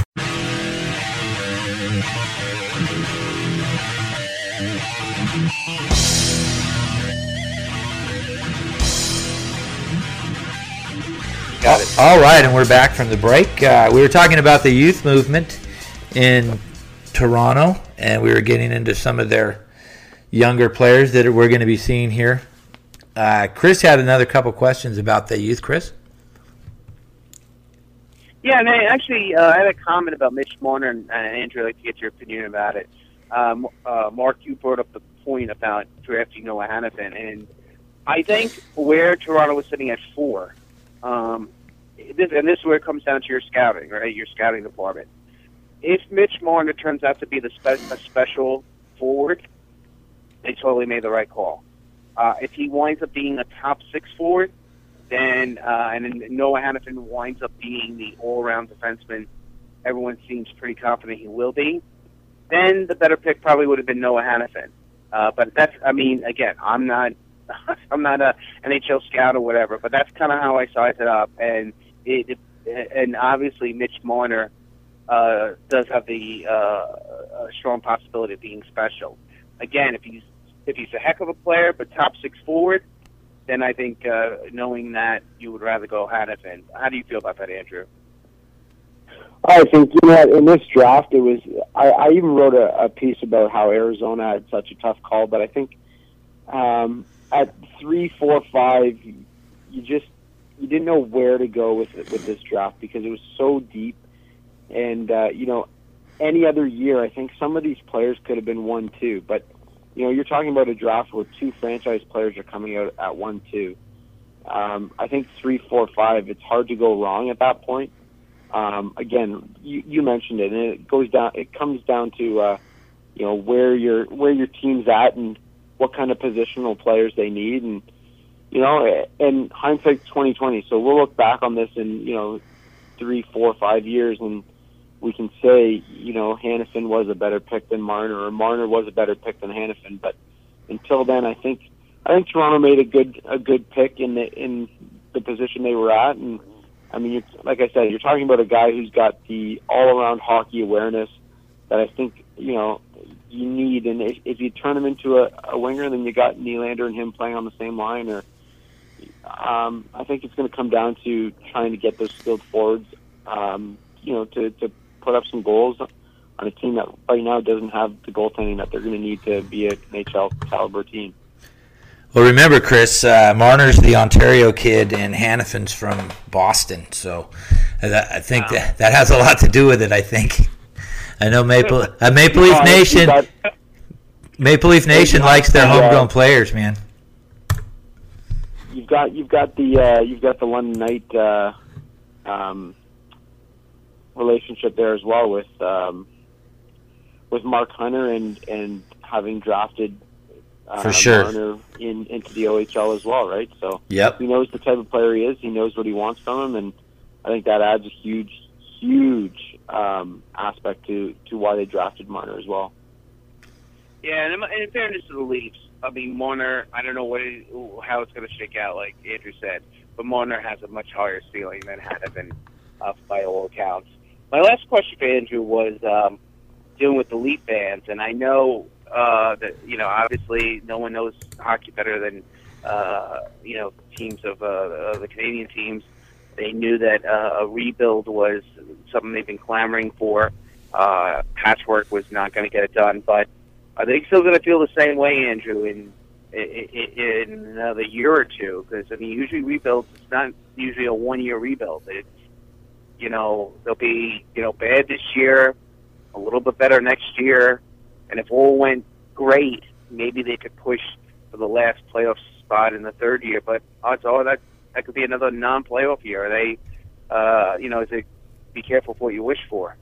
Got it. All right, and we're back from the break. Uh, we were talking about the youth movement in Toronto, and we were getting into some of their younger players that we're going to be seeing here. Uh, Chris had another couple questions about the youth. Chris? Yeah, and I actually, uh, I had a comment about Mitch Marner, and uh, Andrew, I'd like to get your opinion about it. Um, uh, Mark, you brought up the point about drafting Noah Hanifin, and I think where Toronto was sitting at four, um, this, and this is where it comes down to your scouting, right? Your scouting department. If Mitch Marner turns out to be the spe- a special forward, they totally made the right call. Uh, if he winds up being a top six forward, then uh, and then Noah Hanifin winds up being the all-around defenseman everyone seems pretty confident he will be, then the better pick probably would have been Noah Hanifin. Uh, but that's, I mean, again, I'm not, I'm not a N H L scout or whatever, but that's kind of how I size it up. And it, it and obviously Mitch Marner uh, does have the uh, a strong possibility of being special. Again, if he's if he's a heck of a player, but top six forward, then I think uh, knowing that you would rather go Hanifin. How do you feel about that, Andrew? I think, you know, in this draft, it was. I, I even wrote a, a piece about how Arizona had such a tough call, but I think um, at three, four, five, you just you didn't know where to go with it, with this draft because it was so deep, and uh, you know, any other year, I think some of these players could have been one, two, but you know, you're talking about a draft where two franchise players are coming out at one, two. Um, I think three, four, five. It's hard to go wrong at that point. Um, again, you, you mentioned it, and it goes down. It comes down to uh, you know where your where your team's at and what kind of positional players they need, and you know, and hindsight's twenty twenty. So we'll look back on this in you know three, four, five years, and we can say you know Hanifin was a better pick than Marner, or Marner was a better pick than Hanifin. But until then, I think I think Toronto made a good a good pick in the in the position they were at, and. I mean, you're, like I said, you're talking about a guy who's got the all-around hockey awareness that I think, you know, you need. And if, if you turn him into a, a winger, then you got Nylander and him playing on the same line. Or um, I think it's going to come down to trying to get those skilled forwards, um, you know, to, to put up some goals on a team that right now doesn't have the goaltending that they're going to need to be an N H L caliber team. Well, remember, Chris, uh, Marner's the Ontario kid, and Hanifin's from Boston. So that, I think wow. that, that has a lot to do with it, I think. I know Maple uh, Maple Leaf Nation Maple Leaf Nation likes their homegrown players, man. You've got you've got the uh, you've got the London Knight uh, um, relationship there as well with um, with Mark Hunter and and having drafted. For uh, sure. Marner in, into the O H L as well, right? So yep. He knows the type of player he is. He knows what he wants from him, and I think that adds a huge, huge um, aspect to, to why they drafted Marner as well. Yeah, and in fairness to the Leafs, I mean, Marner, I don't know what it, how it's going to shake out, like Andrew said, but Marner has a much higher ceiling than Hanifin uh, by all accounts. My last question for Andrew was um, dealing with the Leaf fans, and I know Uh, that you know, obviously, no one knows hockey better than uh, you know teams of uh, the Canadian teams. They knew that uh, a rebuild was something they've been clamoring for. Uh, patchwork was not going to get it done, but are they still going to feel the same way, Andrew, in in, in another year or two? Because I mean, usually rebuilds, it's not usually a one-year rebuild. It's you know they'll be you know bad this year, a little bit better next year. And if all went great, maybe they could push for the last playoff spot in the third year. But odds are that that could be another non-playoff year. Are they, uh, you know, is it be careful for what you wish for?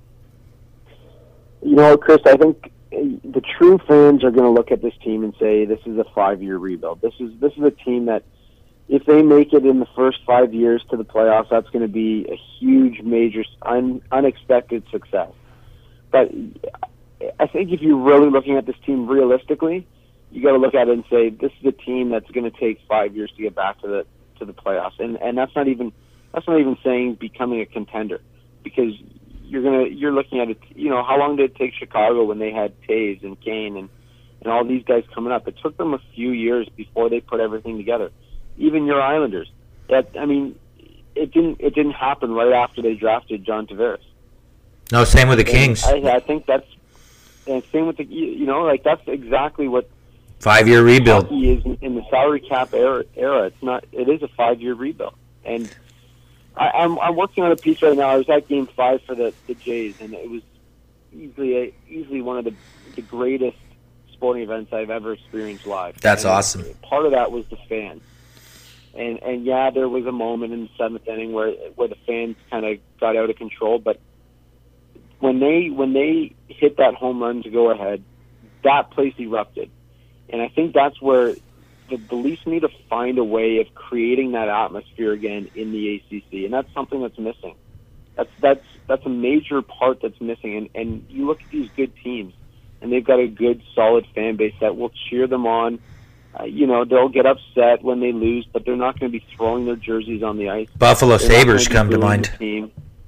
You know, Chris, I think the true fans are going to look at this team and say this is a five-year rebuild. This is this is a team that, if they make it in the first five years to the playoffs, that's going to be a huge, major, un, unexpected success. But I think if you're really looking at this team realistically, you got to look at it and say this is a team that's going to take five years to get back to the to the playoffs, and and that's not even that's not even saying becoming a contender, because you're gonna you're looking at it. You know, how long did it take Chicago when they had Taves and Kane and and all these guys coming up? It took them a few years before they put everything together. Even your Islanders, that I mean, it didn't it didn't happen right after they drafted John Tavares. No, same with the Kings. I, I think that's and same with the you know like that's exactly what five-year rebuild hockey is in, in the salary cap era. Era, it's not. It is a five-year rebuild, and I, I'm I'm working on a piece right now. I was at Game Five for the, the Jays, and it was easily a, easily one of the the greatest sporting events I've ever experienced live. That's and awesome. Part of that was the fans. And and yeah, there was a moment in the seventh inning where where the fans kind of got out of control. But when they when they hit that home run to go ahead, that place erupted, and I think that's where the, the Leafs need to find a way of creating that atmosphere again in the A C C, and that's something that's missing. That's that's that's a major part that's missing. And and you look at these good teams, and they've got a good, solid fan base that will cheer them on. Uh, you know, they'll get upset when they lose, but they're not going to be throwing their jerseys on the ice. Buffalo They're Sabres come to booing mind. the team.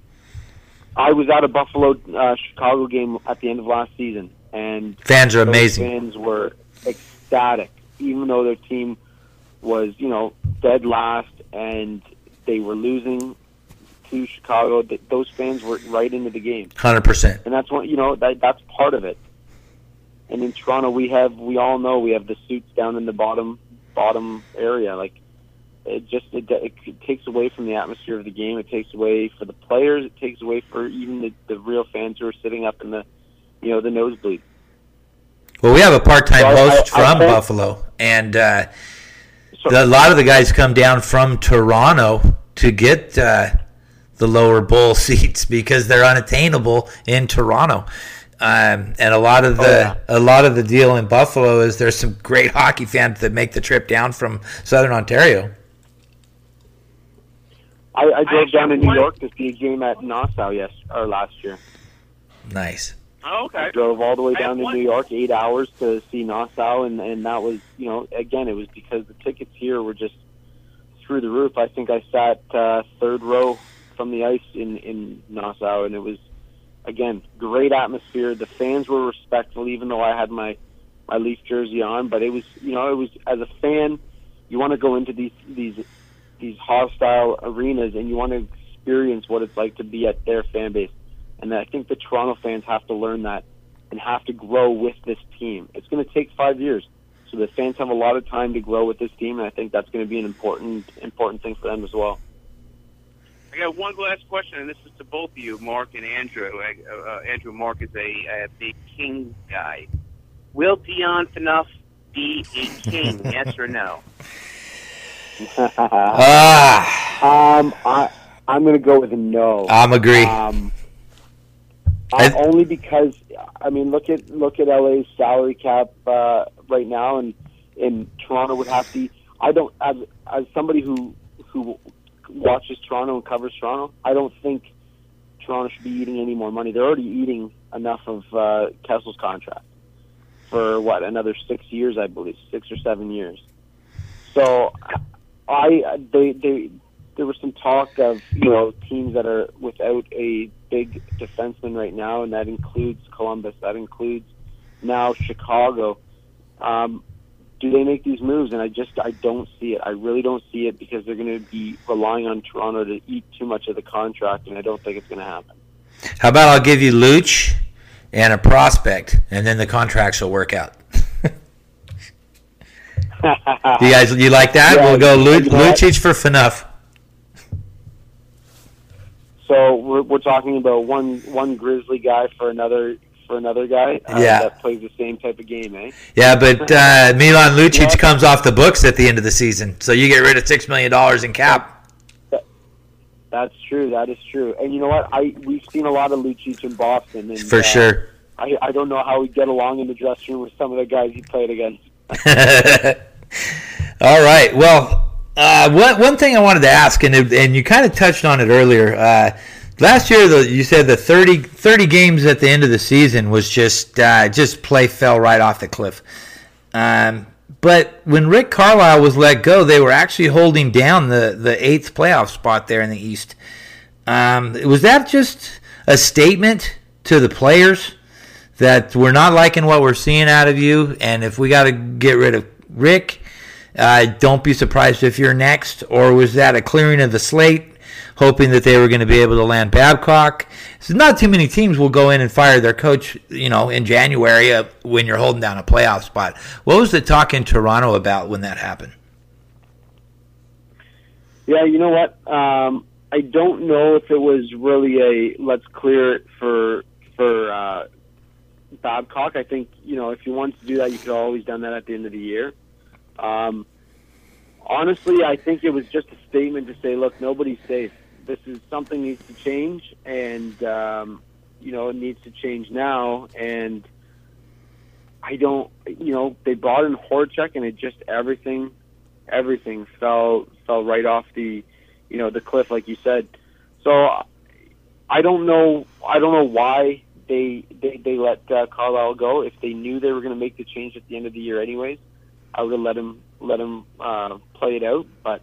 I was at a Buffalo uh, Chicago game at the end of last season, and Fans are those amazing. Fans were ecstatic, even though their team was, you know, dead last and they were losing to Chicago. Th- Those fans were right into the game, one hundred percent. and that's what you know. That that's part of it. And in Toronto, we have we all know we have the suits down in the bottom bottom area. Like it just it, it, it takes away from the atmosphere of the game. It takes away for the players. It takes away for even the, the real fans who are sitting up in the you know the nosebleed. Well, we have a part-time So I- host I- I from think- Buffalo, and uh, So, the, a lot of the guys come down from Toronto to get uh, the lower bowl seats because they're unattainable in Toronto. Um, and a lot of the Oh, yeah. a lot of the deal in Buffalo is there's some great hockey fans that make the trip down from Southern Ontario. I, I drove actually down to New wanted- York to see a game at Nassau yes or last year. Nice. Oh, okay. I drove all the way I down have to one- New York, eight hours to see Nassau, and and that was you know again it was because the tickets here were just through the roof. I think I sat uh, third row from the ice in in Nassau, and it was again great atmosphere. The fans were respectful, even though I had my my Leaf jersey on. But it was you know it was as a fan, you want to go into these these these hostile arenas and you want to experience what it's like to be at their fan base. And I think the Toronto fans have to learn that and have to grow with this team. It's going to take five years. So the fans have a lot of time to grow with this team, and I think that's going to be an important important thing for them as well. I got one last question, and this is to both of you, Mark and Andrew. Uh, uh, Andrew, Mark is a, a big King guy. Will Dion Phaneuf be a King, yes or no? Ah, um, I, I'm going to go with a no. I'm agree. Um, I- uh, only because I mean, look at look at L A's salary cap uh, right now, and and Toronto would have to. I don't as as somebody who who watches Toronto and covers Toronto. I don't think Toronto should be eating any more money. They're already eating enough of uh, Kessel's contract for what another six years, I believe, six or seven years. So, I they they. There was some talk of, you know, teams that are without a big defenseman right now, and that includes Columbus. That includes now Chicago. Um, do they make these moves? And I just, I don't see it. I really don't see it because they're going to be relying on Toronto to eat too much of the contract, and I don't think it's going to happen. How about I'll give you Luch and a prospect, and then the contracts will work out. You guys, you like that? Yeah, we'll go Lu- you know what? Lucic for Phaneuf. So we're we're talking about one one Grizzly guy for another for another guy uh, Yeah. that plays the same type of game, eh? Yeah, but uh, Milan Lucic Yeah. comes off the books at the end of the season, so you get rid of six million dollars in cap. That's true. That is true. And you know what? I we've seen a lot of Lucic in Boston, and For uh, sure. I I don't know how he'd get along in the dressing room with some of the guys he played against. All right. Well, uh, one one thing I wanted to ask, and it, and you kind of touched on it earlier. Uh, Last year, the, you said the thirty, thirty games at the end of the season was just uh, just play fell right off the cliff. Um, but when Rick Carlisle was let go, they were actually holding down the, the eighth playoff spot there in the East. Um, was that just a statement to the players that we're not liking what we're seeing out of you, and if we got to get rid of Rick, uh, don't be surprised if you're next? Or was that a clearing of the slate, hoping that they were going to be able to land Babcock? So not too many teams will go in and fire their coach, you know, in January uh, when you're holding down a playoff spot. What was the talk in Toronto about when that happened? Yeah, you know what? Um, I don't know if it was really a let's clear it for for uh, Babcock. I think, you know, if you wanted to do that, you could have always done that at the end of the year. Um, honestly, I think it was just a statement to say, look, nobody's safe. This is something needs to change, and um, you know, it needs to change now. And I don't, you know, they brought in Horchek, and it just everything, everything fell fell right off the, you know, the cliff, like you said. So I don't know, I don't know why they they they let uh, Carlisle go. If they knew they were going to make the change at the end of the year, anyways, I would have let him let him uh, play it out, but.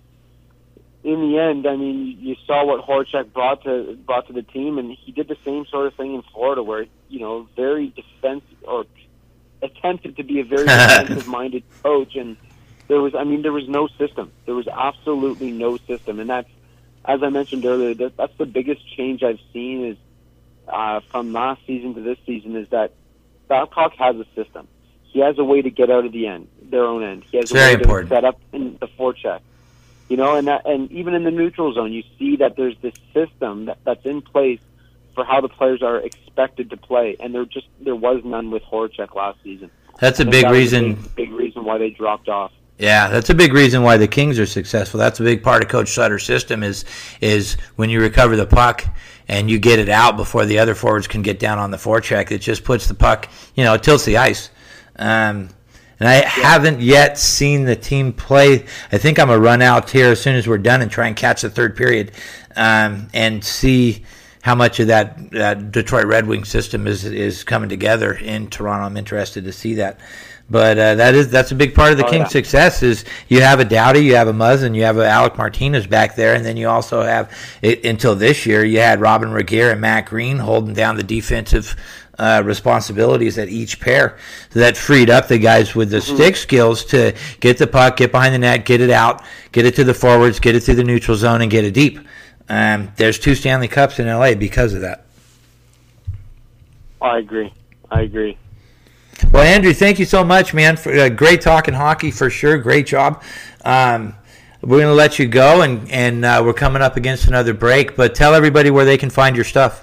In the end, I mean, you saw what Horchek brought to brought to the team, and he did the same sort of thing in Florida, where, you know, very defensive or attempted to be a very defensive-minded coach, and there was, I mean, there was no system. There was absolutely no system, and that's, as I mentioned earlier, that, that's the biggest change I've seen is uh, from last season to this season is that Babcock has a system. He has a way to get out of the end, their own end. He has It's a way very to important. set up in the forecheck. You know, and that, and even in the neutral zone, you see that there's this system that, that's in place for how the players are expected to play, and there just there was none with Horchek last season. That's a And big that was reason. a big, big reason why they dropped off. Yeah, that's a big reason why the Kings are successful. That's a big part of Coach Sutter's system is is when you recover the puck and you get it out before the other forwards can get down on the forecheck. It just puts the puck, you know, it tilts the ice. Um, And I haven't yet seen the team play. I think I'm going to run out here as soon as we're done and try and catch the third period um, and see how much of that, that Detroit Red Wings system is is coming together in Toronto. I'm interested to see that. But uh, that is that's a big part of the Oh, Kings' yeah. success is you have a Doughty, you have a Muzzin, you have a Alec Martinez back there, and then you also have, it, until this year, you had Robin Regehr and Matt Green holding down the defensive Uh, responsibilities at each pair. So that freed up the guys with the mm-hmm. stick skills to get the puck, get behind the net, get it out, get it to the forwards, get it through the neutral zone, and get it deep. Um, there's two Stanley Cups in L A because of that. I agree. I agree. Well, Andrew, thank you so much, man. For uh, great talking hockey for sure. Great job. Um, we're going to let you go, and, and uh, we're coming up against another break. But tell everybody where they can find your stuff.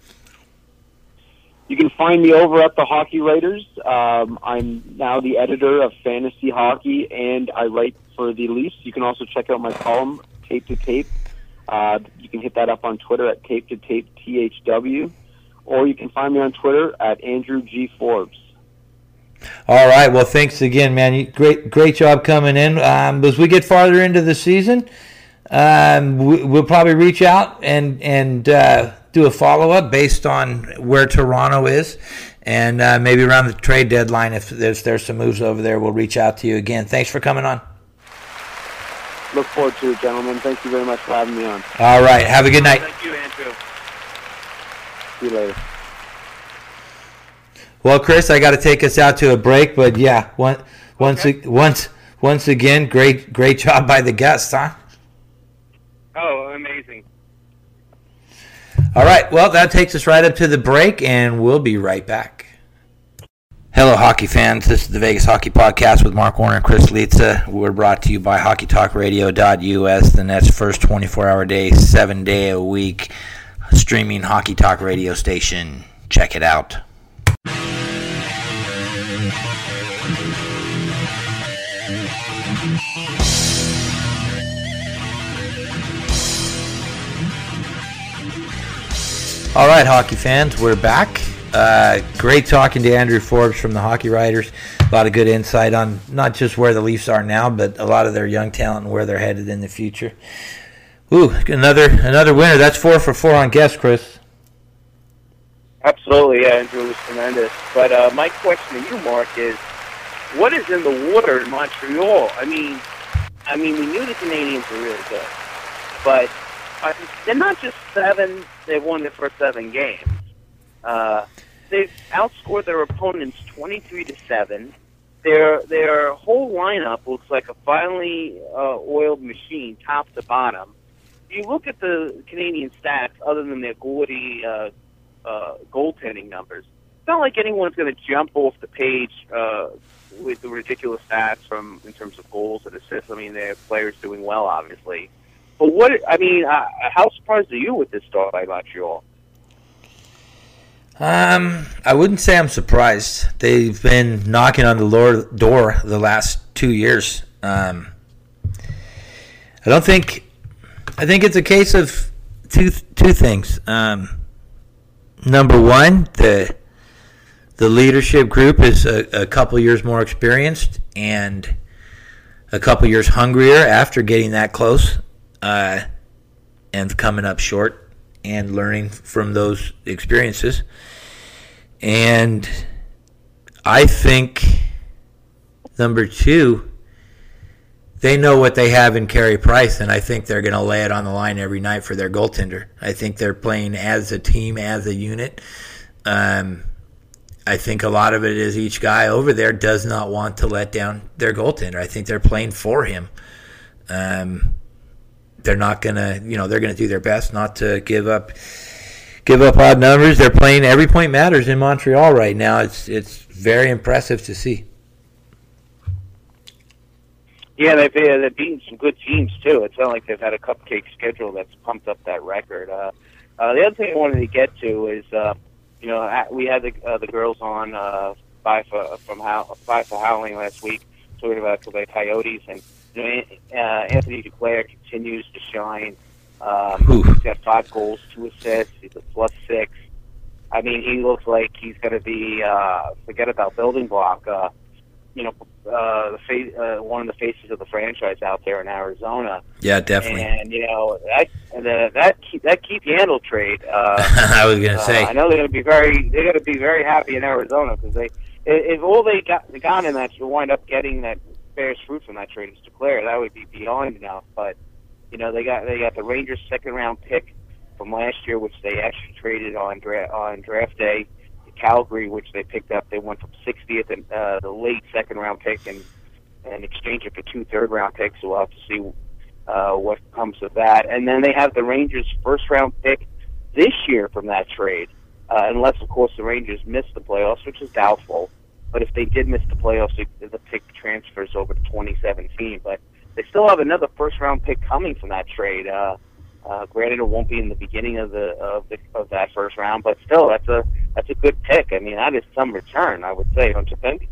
You can find me over at the Hockey Writers. Um, I'm now the editor of Fantasy Hockey, and I write for the Leafs. You can also check out my column, Tape to Tape. Uh, you can hit that up on Twitter at Tape to Tape T H W, or you can find me on Twitter at Andrew G. Forbes. All right. Well, thanks again, man. You, great, great job coming in. Um, as we get farther into the season, um, we, we'll probably reach out and and uh, do a follow up based on where Toronto is, and uh, maybe around the trade deadline. If there's there's some moves over there, we'll reach out to you again. Thanks for coming on. Look forward to it, gentlemen. Thank you very much for having me on. All right. Have a good night. Thank you, Andrew. See you later. Well, Chris, I got to take us out to a break, but yeah, one, once Okay. once once again, great great job by the guests, huh? Oh, amazing. All right, well, that takes us right up to the break, and we'll be right back. Hello, hockey fans. This is the Vegas Hockey Podcast with Mark Warner and Chris Lietza. We're brought to you by hockey talk radio dot U S, the Nets' first twenty-four hour day, seven day a week streaming hockey talk radio station. Check it out. All right, hockey fans, we're back. Uh, great talking to Andrew Forbes from the Hockey Writers. A lot of good insight on not just where the Leafs are now, but a lot of their young talent and where they're headed in the future. Ooh, another another winner. That's four for four on guess, Chris. Absolutely, yeah, Andrew was tremendous. But uh, my question to you, Mark, is what is in the water in Montreal? I mean, I mean, we knew the Canadians were really good, but uh, they're not just seven. They've won their first seven games. Uh, they've outscored their opponents twenty-three to seven. Their their whole lineup looks like a finely uh, oiled machine, top to bottom. You look at the Canadian stats, other than their gaudy uh, uh, goaltending numbers. It's not like anyone's going to jump off the page uh, with the ridiculous stats from in terms of goals and assists. I mean, their players doing well, obviously. But what I mean, uh, how surprised are you with this start by Montreal? Um, I wouldn't say I'm surprised. They've been knocking on the door the last two years. Um, I don't think. I think it's a case of two two things. Um, number one, the the leadership group is a, a couple years more experienced and a couple years hungrier after getting that close uh, and coming up short and learning from those experiences. And I think number two, they know what they have in Carey Price, and I think they're going to lay it on the line every night for their goaltender. I think they're playing as a team, as a unit. Um, I think a lot of it is each guy over there does not want to let down their goaltender. I think they're playing for him. Um, they're not going to, you know, they're going to do their best not to give up give up odd numbers. They're playing every point matters in Montreal right now. It's it's very impressive to see. Yeah, they've, uh, they've beaten some good teams, too. It's not like they've had a cupcake schedule that's pumped up that record. Uh, uh, the other thing I wanted to get to is, uh, you know, we had the uh, the girls on uh, Five for, from How, Five for Howling last week talking about Quebec Coyotes, and you know, uh, Anthony Duclair continues to shine. Um, he's got five goals, two assists. He's a plus six. I mean, he looks like he's going to be, uh, forget about building block, uh, you know, uh, the face, uh, one of the faces of the franchise out there in Arizona. Yeah, definitely. And you know that the, that that Keith Yandle trade. Uh, I was going to uh, say. I know they're going to be very they're going to be very happy in Arizona because they if all they got they got in that to wind up getting that bears fruit from that trade is Duclair, that would be beyond enough. But you know they got they got the Rangers second round pick from last year, which they actually traded on dra- on draft day. Calgary, which they picked up, they went from sixtieth and uh, the late second round pick and and exchange it for two third round picks. So we'll have to see uh, what comes of that. And then they have the Rangers first round pick this year from that trade, uh, unless of course the Rangers miss the playoffs, which is doubtful. But if they did miss the playoffs, it, the pick transfers over to twenty seventeen. But they still have another first round pick coming from that trade. Uh, Uh, granted, it won't be in the beginning of the of the of that first round, but still, that's a that's a good pick. I mean, that is some return, I would say, don't you think?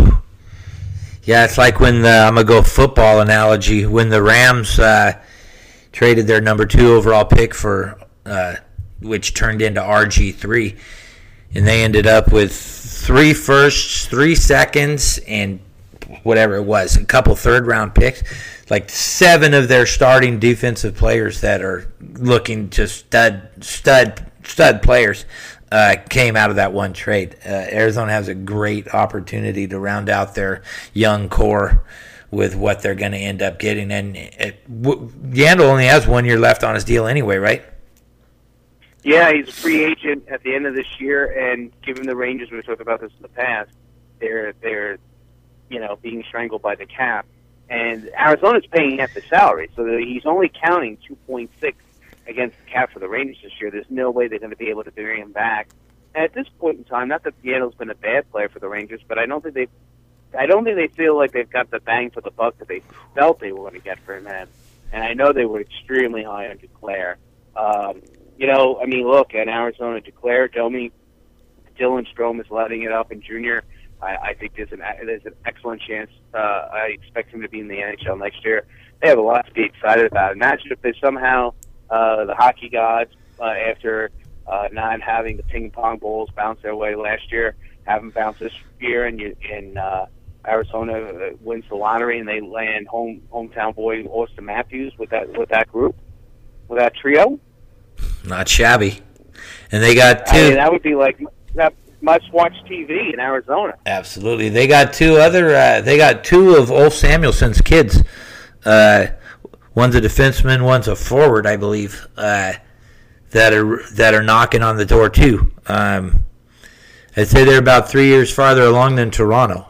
Yeah, it's like when the, I'm gonna go football analogy. When the Rams uh, traded their number two overall pick for, uh, which turned into R G three, and they ended up with three firsts, three seconds, and whatever it was, a couple third round picks. Like seven of their starting defensive players that are looking to stud, stud, stud players uh, came out of that one trade. Uh, Arizona has a great opportunity to round out their young core with what they're going to end up getting. And it, w- Yandle only has one year left on his deal anyway, right? Yeah, he's a free agent at the end of this year, and given the Rangers, we've talked about this in the past, they're they're you know being strangled by the cap. And Arizona's paying half the salary, so he's only counting two point six against the cap for the Rangers this year. There's no way they're going to be able to bring him back. And at this point in time, not that Yandle's been a bad player for the Rangers, but I don't think they, I don't think they feel like they've got the bang for the buck that they felt they were going to get for him. And, and I know they were extremely high on Duclair. Um, you know, I mean, look, at Arizona, Duclair, Domi, Dylan Strome is letting it up in junior. I, I think there's an there's an excellent chance. Uh, I expect him to be in the N H L next year. They have a lot to be excited about. Imagine if they somehow uh, the hockey gods, uh, after uh, not having the ping pong balls bounce their way last year, have them bounce this year, and you, and uh, Arizona wins the lottery and they land home hometown boy Austin Matthews with that with that group. with that trio. Not shabby. And they got two. I mean, that would be like that must-watch T V in Arizona. Absolutely. They got two other. Uh, they got two of Ulf Samuelson's kids. Uh, one's a defenseman, one's a forward, I believe. Uh, that are that are knocking on the door too. Um, I'd say they're about three years farther along than Toronto.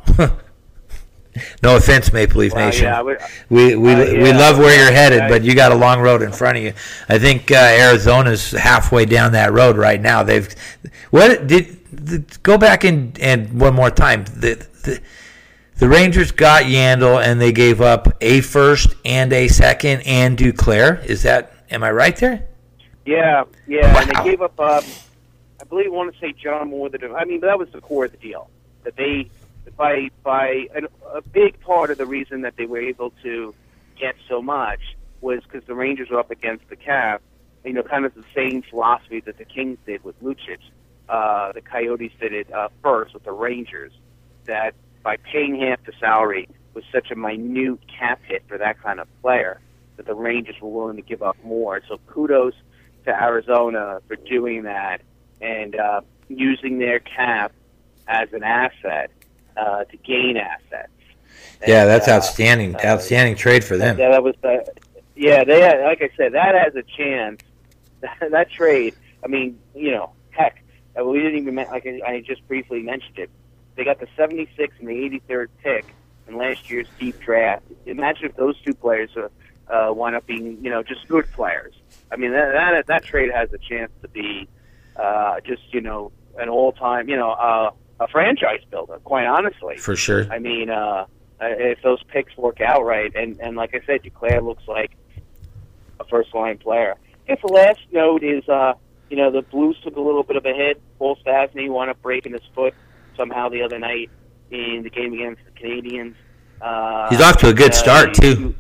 No offense, Maple Leaf Well, Nation. yeah, we, we we, uh, yeah, we love where you're headed, I- but you got a long road in front of you. I think uh, Arizona's halfway down that road right now. They've what did the, go back and and one more time. The, the the Rangers got Yandel and they gave up a first and a second and Duclair. Is that am I right there? Yeah, yeah, and Wow. they gave up. Um, I believe I want to say John Moore. The I mean, that was the core of the deal. That they, by by an, a big part of the reason that they were able to get so much was because the Rangers were up against the cap. You know, kind of the same philosophy that the Kings did with Lucic. Uh, the Coyotes did it uh, first with the Rangers. That by paying half the salary was such a minute cap hit for that kind of player that the Rangers were willing to give up more. So kudos to Arizona for doing that and uh, using their cap as an asset uh, to gain assets. And, Yeah, that's uh, outstanding. uh, Outstanding trade for them. Yeah, that was the. Yeah, they had, like I said, that has a chance. That trade. I mean, you know, heck, uh, we didn't even men- like I I just briefly mentioned it. They got the seventy-sixth and the eighty-third pick in last year's deep draft. Imagine if those two players uh, uh, wind up being, you know, just good players. I mean, that that, that trade has a chance to be uh, just, you know, an all-time, you know, uh, a franchise builder. Quite honestly, For sure. I mean, uh, if those picks work out right, and, and like I said, Duclair looks like a first-line player. I guess the last note is, uh, you know, the Blues took a little bit of a hit. Paul Stastny wound up breaking his foot somehow the other night in the game against the Canadiens. Uh, He's off to a good uh, start, he- too.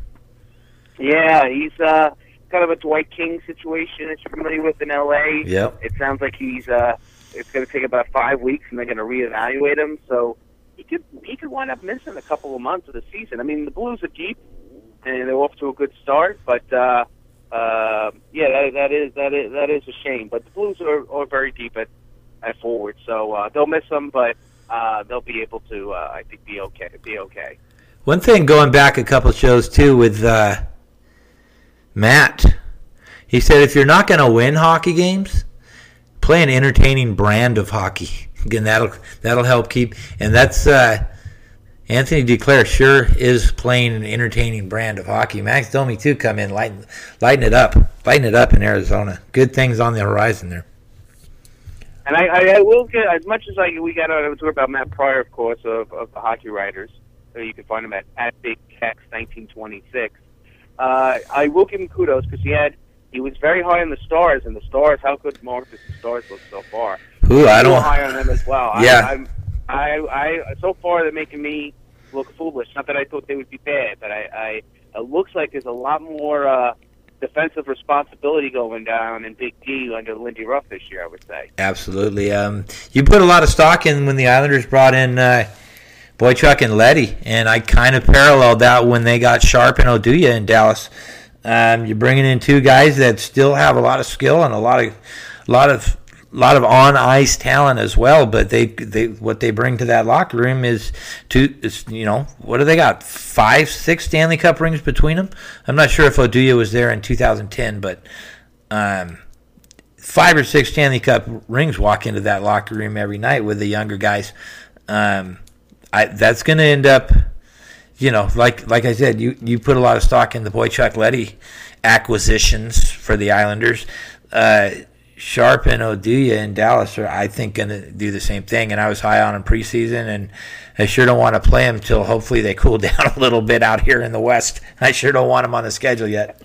Yeah, he's uh, kind of a Dwight King situation that you're familiar with in L A. Yep. It sounds like he's. Uh, it's going to take about five weeks, and they're going to reevaluate him. So he could he could wind up missing a couple of months of the season. I mean, the Blues are deep, and they're off to a good start. But uh, uh, yeah, that, that is that is that is a shame. But the Blues are, are very deep at at forward, so uh, they'll miss them, but uh, they'll be able to, uh, I think, be okay. Be okay. One thing going back a couple shows too with uh, Matt, he said if you're not going to win hockey games, play an entertaining brand of hockey. Again, that'll that'll help keep. And that's uh, Anthony Duclair sure is playing an entertaining brand of hockey. Max Domi too come in lighten lighten it up, lighten it up in Arizona. Good things on the horizon there. And I, I, I will get, as much as I we got to talk about Matt Pryor, of course, of, of the Hockey Writers. So you can find him at, at Big Tex nineteen twenty-six. Uh, I will give him kudos because he had he was very high on the Stars, and the Stars, how good Marcus the Stars look so far. Ooh, I I'm don't. high on them as well. Yeah. I, I'm, I, I, so far they're making me look foolish. Not that I thought they would be bad, but I, I it looks like there's a lot more uh, defensive responsibility going down in Big D under Lindy Ruff this year, I would say. Absolutely. Um, you put a lot of stock in when the Islanders brought in uh, Boychuk and Leddy, and I kind of paralleled that when they got Sharp and Oduya in Dallas. Um, you're bringing in two guys that still have a lot of skill and a lot of, lot of, lot of on ice talent as well. But they, they, what they bring to that locker room is two. Is, you know, what do they got? Five, six Stanley Cup rings between them. I'm not sure if Oduya was there in two thousand ten, but um, five or six Stanley Cup rings walk into that locker room every night with the younger guys. Um, I, that's going to end up. You know, like like I said, you, you put a lot of stock in the Boychuk Leddy acquisitions for the Islanders. Uh, Sharp and Oduya in Dallas are, I think, going to do the same thing. And I was high on them preseason, and I sure don't want to play them until hopefully they cool down a little bit out here in the West. I sure don't want them on the schedule yet.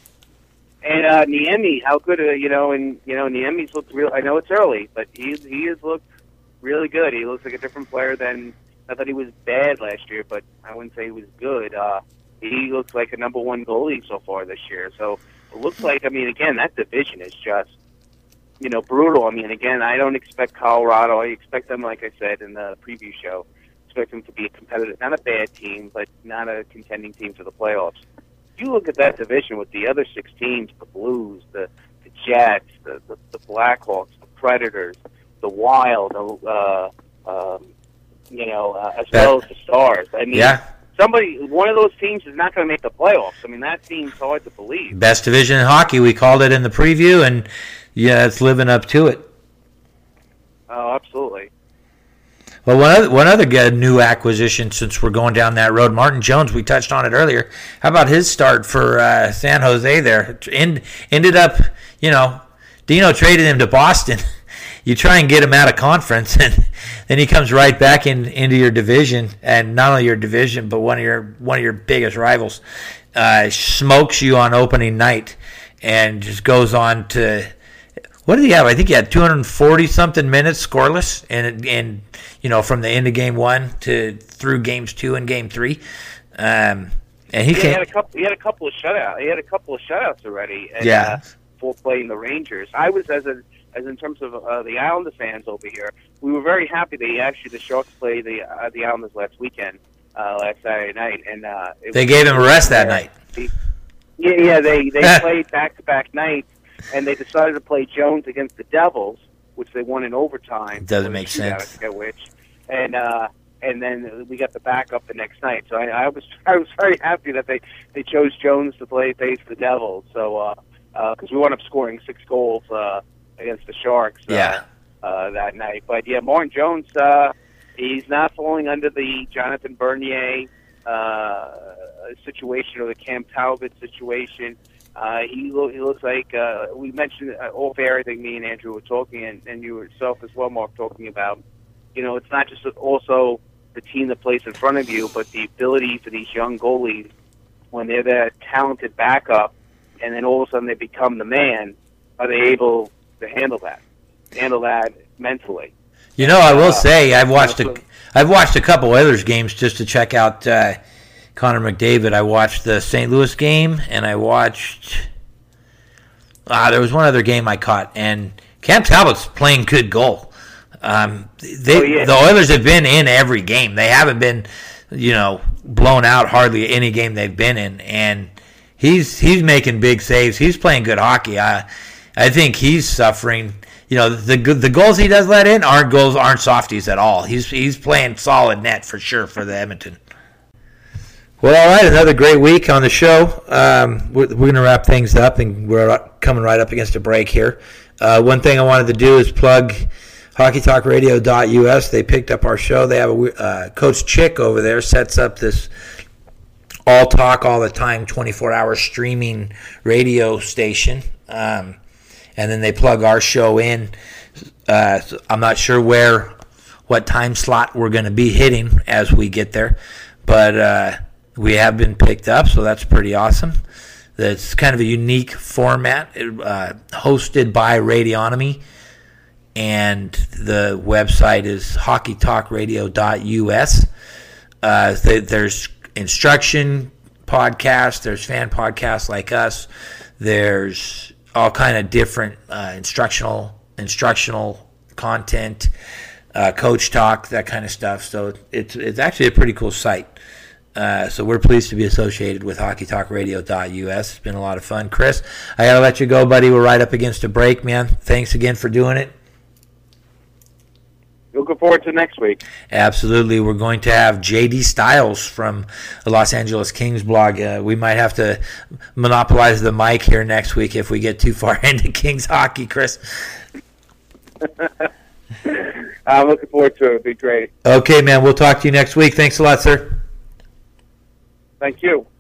And uh, Niemi, how good, uh, you know, and you know, Niemi's looked real. I know it's early, but he's he has looked really good. He looks like a different player than. I thought he was bad last year, but I wouldn't say he was good. Uh, he looks like a number one goalie so far this year. So it looks like, I mean, again, that division is just, you know, brutal. I mean, again, I don't expect Colorado. I expect them, like I said in the preview show, expect them to be a competitive, not a bad team, but not a contending team for the playoffs. you look at that division with the other six teams, the Blues, the, the Jets, the, the, the Blackhawks, the Predators, the Wild, uh, um, you know, uh, as that, well as the Stars. I mean, yeah. somebody, one of those teams is not going to make the playoffs. I mean, that seems hard to believe. Best division in hockey. We called it in the preview, and yeah, it's living up to it. Oh, absolutely. Well, one other, one other good new acquisition, since we're going down that road, Martin Jones, we touched on it earlier. How about his start for uh, San Jose there? End, ended up, you know, Dino traded him to Boston. You try and get him out of conference, and then he comes right back in, into your division, and not only your division, but one of your one of your biggest rivals. Uh, smokes you on opening night, and just goes on to. What did he have? I think he had two hundred forty something minutes scoreless, and and you know from the end of game one to through games two and game three, um, and he, yeah, came, he had a couple. He had a couple of shutouts. He had a couple of shutouts already. And, yeah, uh, for playing the Rangers, I was as a as in terms of uh, the Islander fans over here, we were very happy that he actually the Sharks played the uh, the Islanders last weekend, uh, last Saturday night, and uh, it they was, gave him a rest that night. He, yeah, yeah, they they played back to back nights. And they decided to play Jones against the Devils, which they won in overtime. It doesn't make sense. I forget which. And uh, and then we got the backup the next night. So I, I was I was very happy that they, they chose Jones to play face the Devils. So because uh, uh, we wound up scoring six goals uh, against the Sharks. Uh, Yeah. Uh, that night. But yeah, Martin Jones, uh, he's not falling under the Jonathan Bernier uh, situation or the Cam Talbot situation. Uh, he, lo- he looks like, uh, we mentioned uh, off air, I think me and Andrew were talking, and, and you yourself as well, Mark, talking about, you know, it's not just also the team that plays in front of you, but the ability for these young goalies, when they're that talented backup, and then all of a sudden they become the man, are they able to handle that, handle that mentally? You know, I will uh, say I've watched you know, a, I've watched a couple Oilers games just to check out uh, Connor McDavid. I watched the Saint Louis game, and I watched. Ah, there was one other game I caught, and Cam Talbot's playing good goal. Um, they, oh, yeah. The Oilers have been in every game. They haven't been, you know, blown out hardly any game they've been in, and he's he's making big saves. He's playing good hockey. I I think he's suffering. You know, the the goals he does let in aren't goals, aren't softies at all. He's he's playing solid net for sure for the Edmonton. Well, all right, another great week on the show. Um, we're we're going to wrap things up, and we're coming right up against a break here. Uh, one thing I wanted to do is plug hockey talk radio dot U S. They picked up our show. They have a uh, Coach Chick over there sets up this all talk all the time, twenty-four hour streaming radio station. Um, and then they plug our show in. Uh, so I'm not sure where, what time slot we're going to be hitting as we get there, but uh, we have been picked up, so that's pretty awesome. It's kind of a unique format, uh, hosted by Radionomy, and the website is hockey talk radio dot U S. Uh, there's instruction podcasts, there's fan podcasts like us, there's all kind of different uh, instructional instructional content, uh, coach talk, that kind of stuff. So it's it's actually a pretty cool site. Uh, so we're pleased to be associated with hockey talk radio dot U S. It's been a lot of fun. Chris, I got to let you go, buddy. We're right up against a break, man. Thanks again for doing it. Looking forward to next week. Absolutely. We're going to have J D Styles from the Los Angeles Kings blog. Uh, we might have to monopolize the mic here next week if we get too far into Kings hockey, Chris. I'm looking forward to it. It'll be great. Okay, man. We'll talk to you next week. Thanks a lot, sir. Thank you.